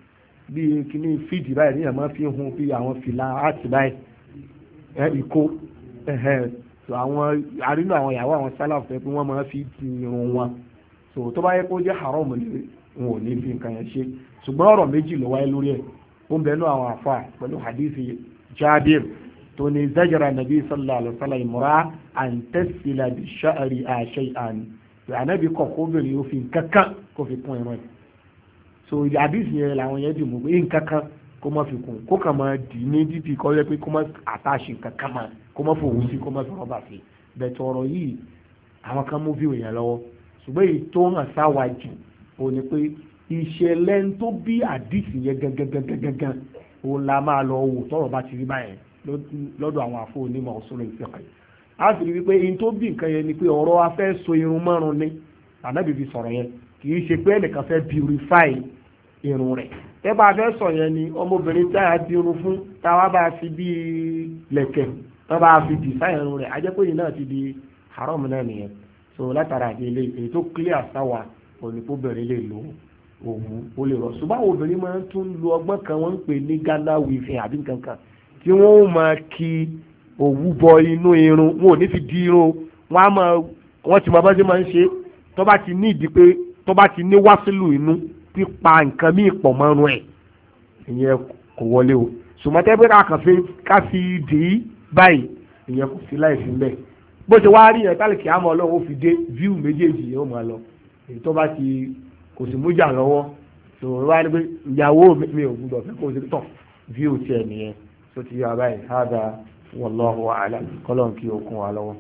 bíi kíní fídì báyìí níyàn máa fi hun bí àwọn fìlà áàtì báyìí ẹ ìkó ẹ̀hẹ̀ so àwọn àrínú àwọn ìyàwó àwọn sálàfù pé wọ́n máa fi di irun wọn so tó bá yẹ kó jẹ́ haram ni wọn ò ní fi nǹkan yẹn ṣe ṣùgbọ́n ọ̀rọ̀ méjì ló wáyé lórí ẹ̀ ó ń bẹ nú àwọn àfa pẹ̀lú hadithi Jabir tó ní zajara nabi sallallahu alaihi wasallam imra an tasila bi sha'ri shay'an ànábì kọ̀ kóbìnrin ó fi kankan kó fi kún irun ẹ̀ so hadithi yẹn làwọn yẹn dì mú pé nkankan kó má fi kún kó kàn máa dì ní dídì kọ́ yẹ pé kó má àtàṣe kankan máa kó má fòwú sí kó má fi rọ́bà sí bẹ̀tẹ̀ ọ̀rọ̀ yìí àwọn kan mú fíìmù yẹn lọ́wọ́ ṣùgbọ́n èyí tó hàn sáwájú ò ní pé ìṣẹ̀lẹ̀ ń tó bí àdìsí yẹn gangan òun la máa lọ wò tọ́rọ̀ bá ti rí báyẹn lọ́dọ̀ àwọn àfọ onímọ̀ usul al-fiqh á sì rí wípé èyí tó bí nǹkan yẹn ni pé ọ̀rọ̀ afẹ́ so irun márùn ni ànábì fi sọ̀rọ̀ yẹn kì í ṣe pé ẹnìkan fẹ́ purify irun rẹ̀ ẹ bá fẹ́ sọ yẹn ni ọmọbìnrin tá a di irun fún táwa bá fi bí lẹ̀kẹ̀ tó bá fi design irun rẹ̀ ajẹ́ pé yìí náà ti di haram náà nìyẹn so látara àdéhùn èyí tó clear sáwà òníkóbìnrin lè lò òwú ó lè rọ ṣùgbọ́n àwọn obìnrin máa ń tún lo ọgbọ́n kan wọ́n ń pè ní Ghana weaving àbí nǹkan kan tí wọ́n máa kí òwú bọ inú irun wọn ò ní fi di irun wọn á máa wọ́n ti máa bá ṣe máa ń ṣe tó bá ti ní ìdí pé tó bá ti ní wásílù inú pípa nǹkan míì pọ̀ mọ́rùn ẹ̀ ìyẹn kò wọlé o ṣùgbọ́n pé ká fi ká fi dì í báyìí ìyẹn kò sí láì fi ń bẹ̀ bó ṣe wá rí yẹn tálíkì àmọ́ ọlọ́run ó fi dé víù méjèèjì yẹn ó máa lọ èyí tó bá ti kò sì mújà lọ́wọ́ tó wá ní pé ìyàwó mi ò gbúdọ̀ fẹ́ kó o ṣe tọ̀ víù tiẹ̀ nìyẹn tó ti yọ abáyé hádà wallahu a'lam kọ́lọ́n kí o kún wa lọ́wọ́.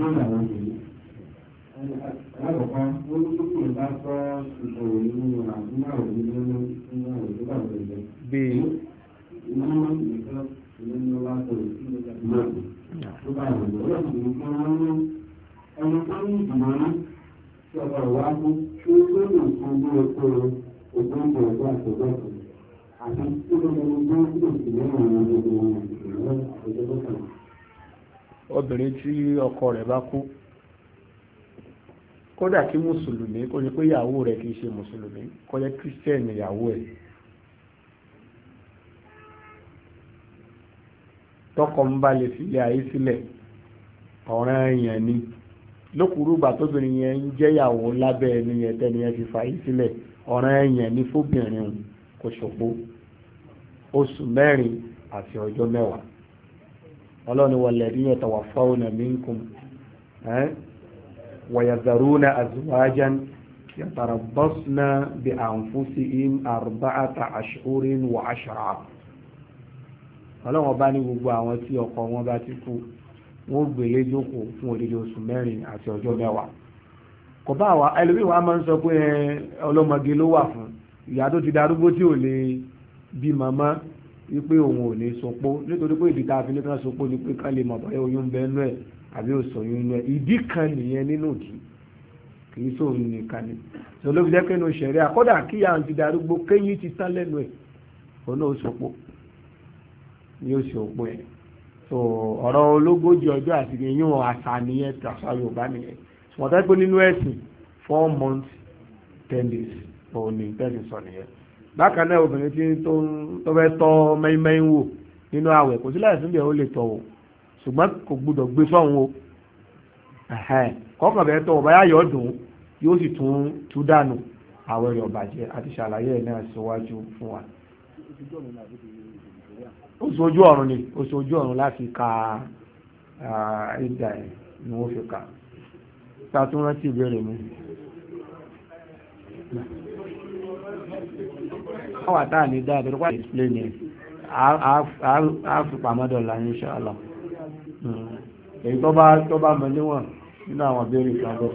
alákọ̀ọ́kọ́ ó ní kókò bá sọ ìṣòro nínú àdúrà òbí nínú nínú òdúrà òbí. bíi. ìnáwó nìkan ìnáwó wá sọ ìṣòro náà tó bá wù ú lọ́wọ́ sí nǹkan wọn ní ẹni tó ní ìdùnnú tí ọba ìwà mú tó tó lè fún bí epo ògùn ìbò ọjọ́ àtọ̀gbọ́sọ̀ àti tí ó lè gbé sílẹ̀ sí lẹ́yìn àwọn ọmọ ìlú àtọ̀gbọ́sọ̀. obìnrin tí ọkọ rẹ̀ bá kú kódà kí mùsùlùmí kó ní pé ìyàwó rẹ̀ kì í ṣe mùsùlùmí kó jẹ́ kírísítẹ́nì ìyàwó ẹ̀ tọkọ ń bá lè filẹ̀ ayé sílẹ̀ ọ̀ràn èèyàn ni lókùrúgbà tóbìnrin yẹn ń jẹ́yàwó lábẹ́ ẹni yẹn tẹ́ni yẹn fi fà yí sílẹ̀ ọ̀ràn èèyàn ni fóbìnrin kò ṣòpó oṣù mẹ́rin àti ọjọ́ mẹ́wàá ọlọ́ni walladhina yatawaffawna minkum wa yadharuna azwajan yatarabbasna bi anfusihim arba'ata ashhurin wa ashra ọlọ́wọ́n bá ní gbogbo àwọn tí ọkọ wọn bá ti kú wọ́n gbélé jókòó fún odidi oṣù mẹ́rin àti ọjọ́ mẹ́wàá kò bá wa ẹlòmíì wa máa ń sọ pé ọlọ́mọge ló wà fún ìyá tó ti darúgbó tí ò lè bí màmá wípé òun ò ní sopó nítorí pé ìdí tá a fi ní ká sopó ni pé ká lè mọ̀ bóyá oyún bẹ́ẹ̀ nú ẹ̀ àbí òsòyún nú ẹ̀ ìdí kan nìyẹn nínú ìdí kì í sóun nìkan ni tó ló fi jẹ́ pé inú ṣẹ̀rí àkọ́dà kí ìyá ti darúgbó kéyìn ti tán lẹ́nu ẹ̀ òun náà sopó ni ó sì òpó ẹ̀ so ọ̀rọ̀ ológójì ọjọ́ àti ìyún àṣà nìyẹn tàṣà Yorùbá nìyẹn wọ́n tẹ́ pé nínú ẹ̀sìn four months ten days òun ní tẹ́sí sọ nìyẹn bákan náà obìnrin tí tó fẹ́ tọ́ mẹ́yìnmẹ́yìn wò nínú àwẹ̀ kò sí láìsí ìbẹ̀ ó lè tọ̀ wò ṣùgbọ́n kò gbúdọ̀ gbé sọ́hun o kọ́kàn bẹ́ẹ̀ tọ̀ wò báyà yọ̀ dùn yóò sì tún tú dànù àwẹ̀ rẹ̀ ọ̀bàjẹ́ àti ṣàlàyé ẹ̀ náà síwájú fún wa. oṣù ojú ọ̀run ni oṣù ojú ọ̀run láti ka ìdá ẹ̀ ni wọ́n fi kà ta tún rántí ìbéèrè mi. wọ́n wà táà ní dáadọ́ wà display ni a fi pàmọ́dọ̀lá insha Allah èyí tó bá tó bá mọ̀ níwọ̀n nínú àwọn ìbéèrè kan bọ́.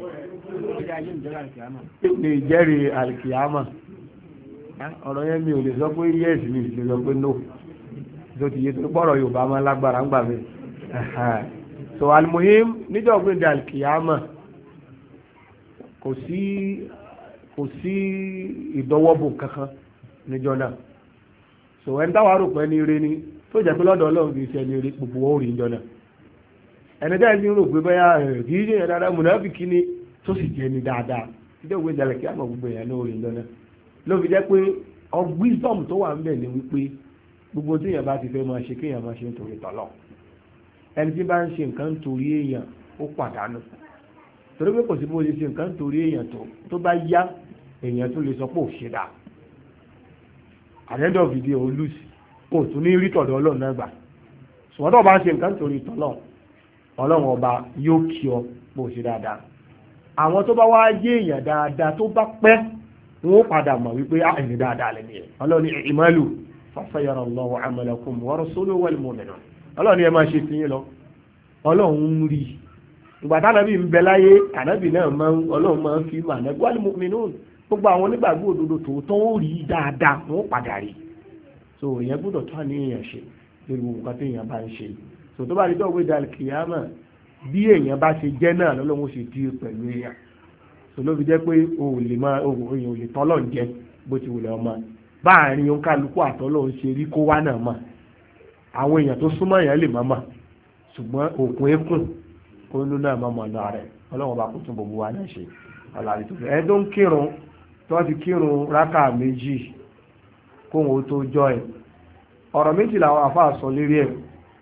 ní ìjẹ́rìí alìkìyàmà ọ̀rọ̀ yẹn mi ò lè sọ pé yes mi lè sọ pé no tó ti yé tó gbọ́rọ̀ Yorùbá máa lágbára ń gbà mí so almuhim níjọ́ gbé di alìkìyàmà kò sí kò sí ìdọwọ́bò kankan níjọ́ náà so ẹni táwa rò pé ní ire ni tó jẹ́ pé lọ́dọ̀ Ọlọ́run kì í ṣe ní ire gbogbo wọn ò rí níjọ́ náà ẹni tẹ́ ẹ ti rò pé bẹ́yà kì í ṣe yẹn dáadáa mùnàfíkì ni tó sì jẹ́ ní dáadáa níjọ́ gbé di alìkìyàmà gbogbo yẹn ní orí níjọ́ náà ló fi jẹ́ pé of wisdom tó wà ń bẹ̀ ni wípé gbogbo tí èèyàn bá ti fẹ́ máa ṣe kéèyàn máa ṣe nítorí tọ́lọ̀ ẹni tí bá ń ṣe nǹkan nítorí èèyàn ó pàdánù torí pé kò sí bó ṣe ṣe nǹkan nítorí èèyàn tó tó bá yá èèyàn tó lè sọ pé ò ṣe dáa àdéhùn fìdí ò lùsì kò tún ní rí tọ̀dọ̀ ọlọ́run náà gbà ṣùgbọ́n tó bá ń ṣe nǹkan nítorí tọ́lọ̀ ọlọ́run ọba yóò kí ọ bó ṣe dáadáa àwọn tó bá wá yé èèyàn dáadáa tó bá pẹ́ wọn ó padà mọ̀ wípé á ẹni dáadáa lẹ́nu yẹn ọlọ́run ìmọ̀lù fasayara Allahu amalakum wa rasuluhu wal mu'minun ọlọ́run ẹ máa ṣe fi yín lọ ọlọ́run ń rí ìgbà tánábì ń bẹ láyé ànábì náà máa ń ọlọ́run máa ń fi mà náà wal mu'minun gbogbo àwọn onígbàgbọ́ òdodo tòótọ́ ó rí dáadáa wọn ó padà rí so èèyàn gbọ́dọ̀ tó àníyàn ṣe lórí gbogbo nǹkan tí èèyàn bá ń ṣe so tó bá rí dọ́gbé dal kìyàmà bí èèyàn bá ṣe jẹ́ náà lọ́lọ́run ṣe dí pẹ̀lú èèyàn so ló fi jẹ́ pé o ò lè máa o ò lè tọ́lọ̀ ń jẹ bó ti wùlẹ̀ ọmọ báàrin oníkálukú àtọ́lọ̀ ń ṣe rí kó wá náà mọ̀ àwọn èèyàn tó súnmọ́ èèyàn lè má mọ̀ ṣùgbọ́n òkun eékùn kó nínú náà má mọ̀ náà rẹ̀ ọlọ́run bá kó tún gbogbo wa náà ṣe ọ̀làrí tó fẹ́ ẹ tó ń kírun tó ti kírun rákà méjì kóhun ó tó jọ ẹ̀ ọ̀rọ̀ méjì làwọn àfáà sọ lérí ẹ̀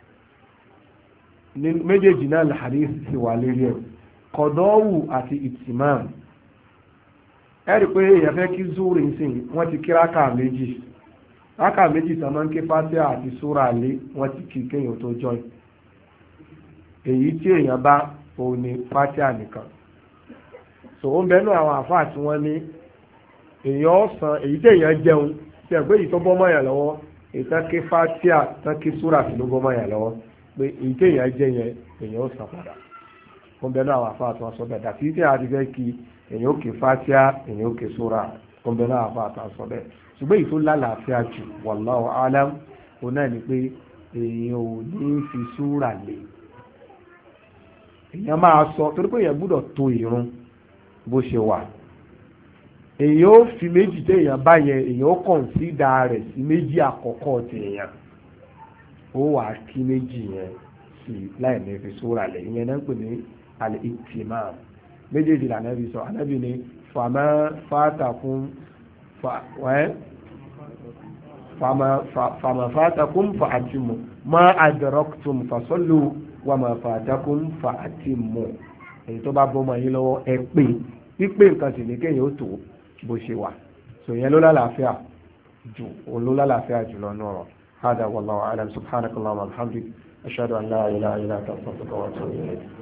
méjèèjì náà làhàrí sì wà lérí ẹ̀ kọ̀dọ́wù àti ìtìmáàmù ẹ̀rí pé èèyàn fẹ́ kí zúrì sí wọ́n ti kí rákà méjì rákà méjì tán máa ń ké fásíà àti súrà lé wọ́n ti kí kéèyàn tó jọ èyí tí èèyàn bá òun ni fásíà nìkan so ó ń bẹnu àwọn àfáà tí wọ́n ní èèyàn ọ̀sán èyí tí èèyàn jẹun tí ẹ̀gbẹ́ yìí tó bọ́ mọ́ yàn lọ́wọ́ èyí tán ké fásíà tán ké súrà sí ló bọ́ mọ́ yàn lọ́wọ́ pé èyí tí èèyàn jẹ yẹn èèyàn ọ̀sán padà ó ń bẹnu àwọn àfáà tí wọ́n sọ bẹ́ẹ̀ dàtí tí àti fẹ́ kí èyàn ó ké fátíà èyàn ó ké sóra kọ́ńbẹ́ náà bá ta sọ bẹ́ẹ̀ ṣùgbọ́n èyí tó lálàáfíà jù wallahu alam ó náà ni pé èyàn ò ní fi sóra lé èyàn máa sọ torí pé èyàn gbúdọ̀ tó ìrun bó ṣe wà èyàn ó fi méjì tẹ èyàn bá yẹn èyàn ó kọ̀ǹsídà rẹ̀ sí méjì àkọ́kọ́ ti èyàn ó wà kí méjì yẹn sí láì ní fi sóra lé ìyẹn náà ń pè ní al-ihtimam méjèèjì lànàbí sọ ànábì ni fàmà fàtàkùn fàmà fàtàkùn fàátìmù má àdàrọ́kùtùm fàṣọ́lù wà má fàtàkùn fàátìmù èyí tó bá bọ́mọ yín lọ́wọ́ ẹ pé pípé nǹkan sì ní kéèyàn ó tó bó ṣe wà sọ yẹn ló lálàáfíà jù òun ló lálàáfíà jù lọ náà hádà wallahu a'lam subhanakallahumma wa bihamdik ashhadu an la ilaha illa anta astaghfiruka wa atubu ilayk.